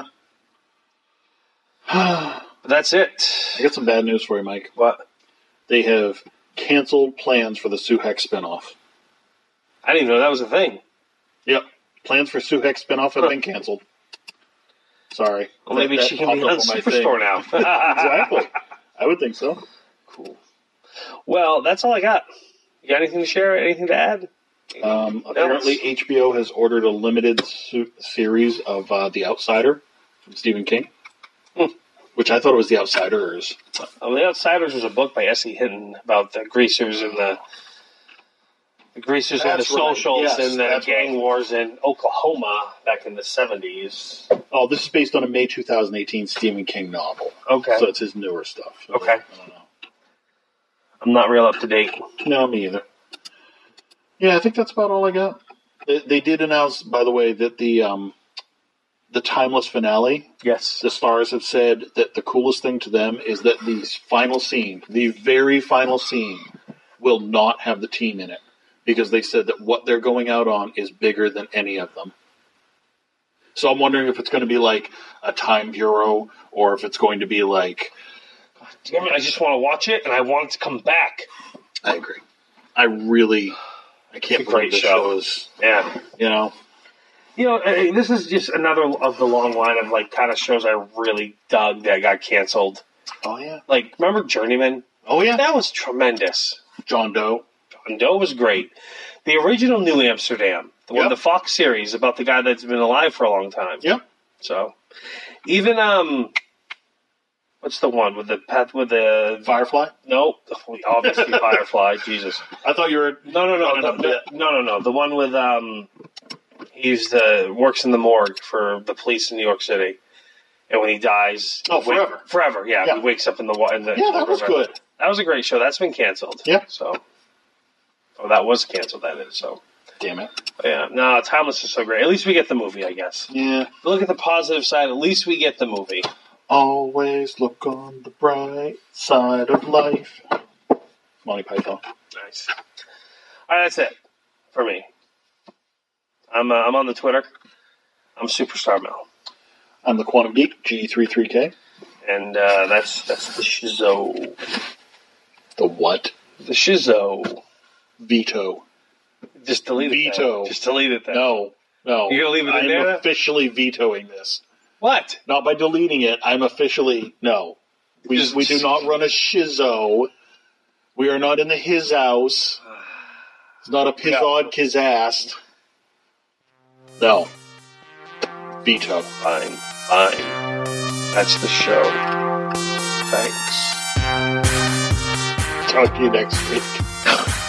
But that's it. I got some bad news for you, Mike. What? They have canceled plans for the Suhex spinoff. I didn't even know that was a thing. Yep. Plans for Suhex spinoff have been canceled. Sorry. Well, maybe That- that she can be on popped up my Superstore thing. now. Exactly. I would think so. Cool. Well, that's all I got. You got anything to share? Anything to add? Um, apparently, H B O has ordered a limited su- series of uh, The Outsider from Stephen King, Hmm. which I thought was The Outsiders. Oh, The Outsiders was a book by S E. Hinton about the greasers and the, the greasers and the That's right. socials Yes, and the that's gang right. wars in Oklahoma back in the seventies. Oh, this is based on a May twenty eighteen Stephen King novel. Okay. So it's his newer stuff. So Okay. I don't know. I'm not real up to date. No, me either. Yeah, I think that's about all I got. They, they did announce, by the way, that the um, the timeless finale, Yes. the stars have said that the coolest thing to them is that the final scene, the very final scene, will not have the team in it. Because they said that what they're going out on is bigger than any of them. So I'm wondering if it's going to be like a Time Bureau, or if it's going to be like... Damn it, I just want to watch it and I want it to come back. I agree. I really... I can't It's a great believe this show. show is... Yeah. You know... You know, uh, this is just another of the long line of like kind of shows I really dug that got canceled. Oh, yeah. Like, remember Journeyman? Oh, yeah. That was tremendous. John Doe. John Doe was great. The original New Amsterdam, the one, Yep. the Fox series about the guy that's been alive for a long time. Yep. So, even um, what's the one with the path with the Firefly? no, obviously Firefly. Jesus, I thought you were... no, no, no, Running no, a bit. no, no, no. The one with um, he's the works in the morgue for the police in New York City, and when he dies, Oh, he wake- Forever. forever, yeah, Yeah. he wakes up in the wa- in the Yeah, in the that was river. good. That was a great show. That's been canceled. Yeah. So, oh, that was canceled. That is so. Damn it. But yeah, no, Timeless is so great. At least we get the movie, I guess. Yeah. Look at the positive side. At least we get the movie. Always look on the bright side of life. Monty Python. Nice. All right, that's it for me. I'm uh, I'm on the Twitter. I'm Superstar Mel, I'm the Quantum Geek, G thirty-three K. and uh, that's that's the Shizzo. The what? The Shizzo. Veto. Just delete it. Veto. Then. Just delete it. Then. No. No. You're gonna leave it in I'm there? officially vetoing this. What? Not by deleting it. I'm officially, no. We, Just- we do not run a shizo. We are not in the his house. It's not a pizod kizast. No. Veto. Fine, fine. That's the show. Thanks. Talk to you next week.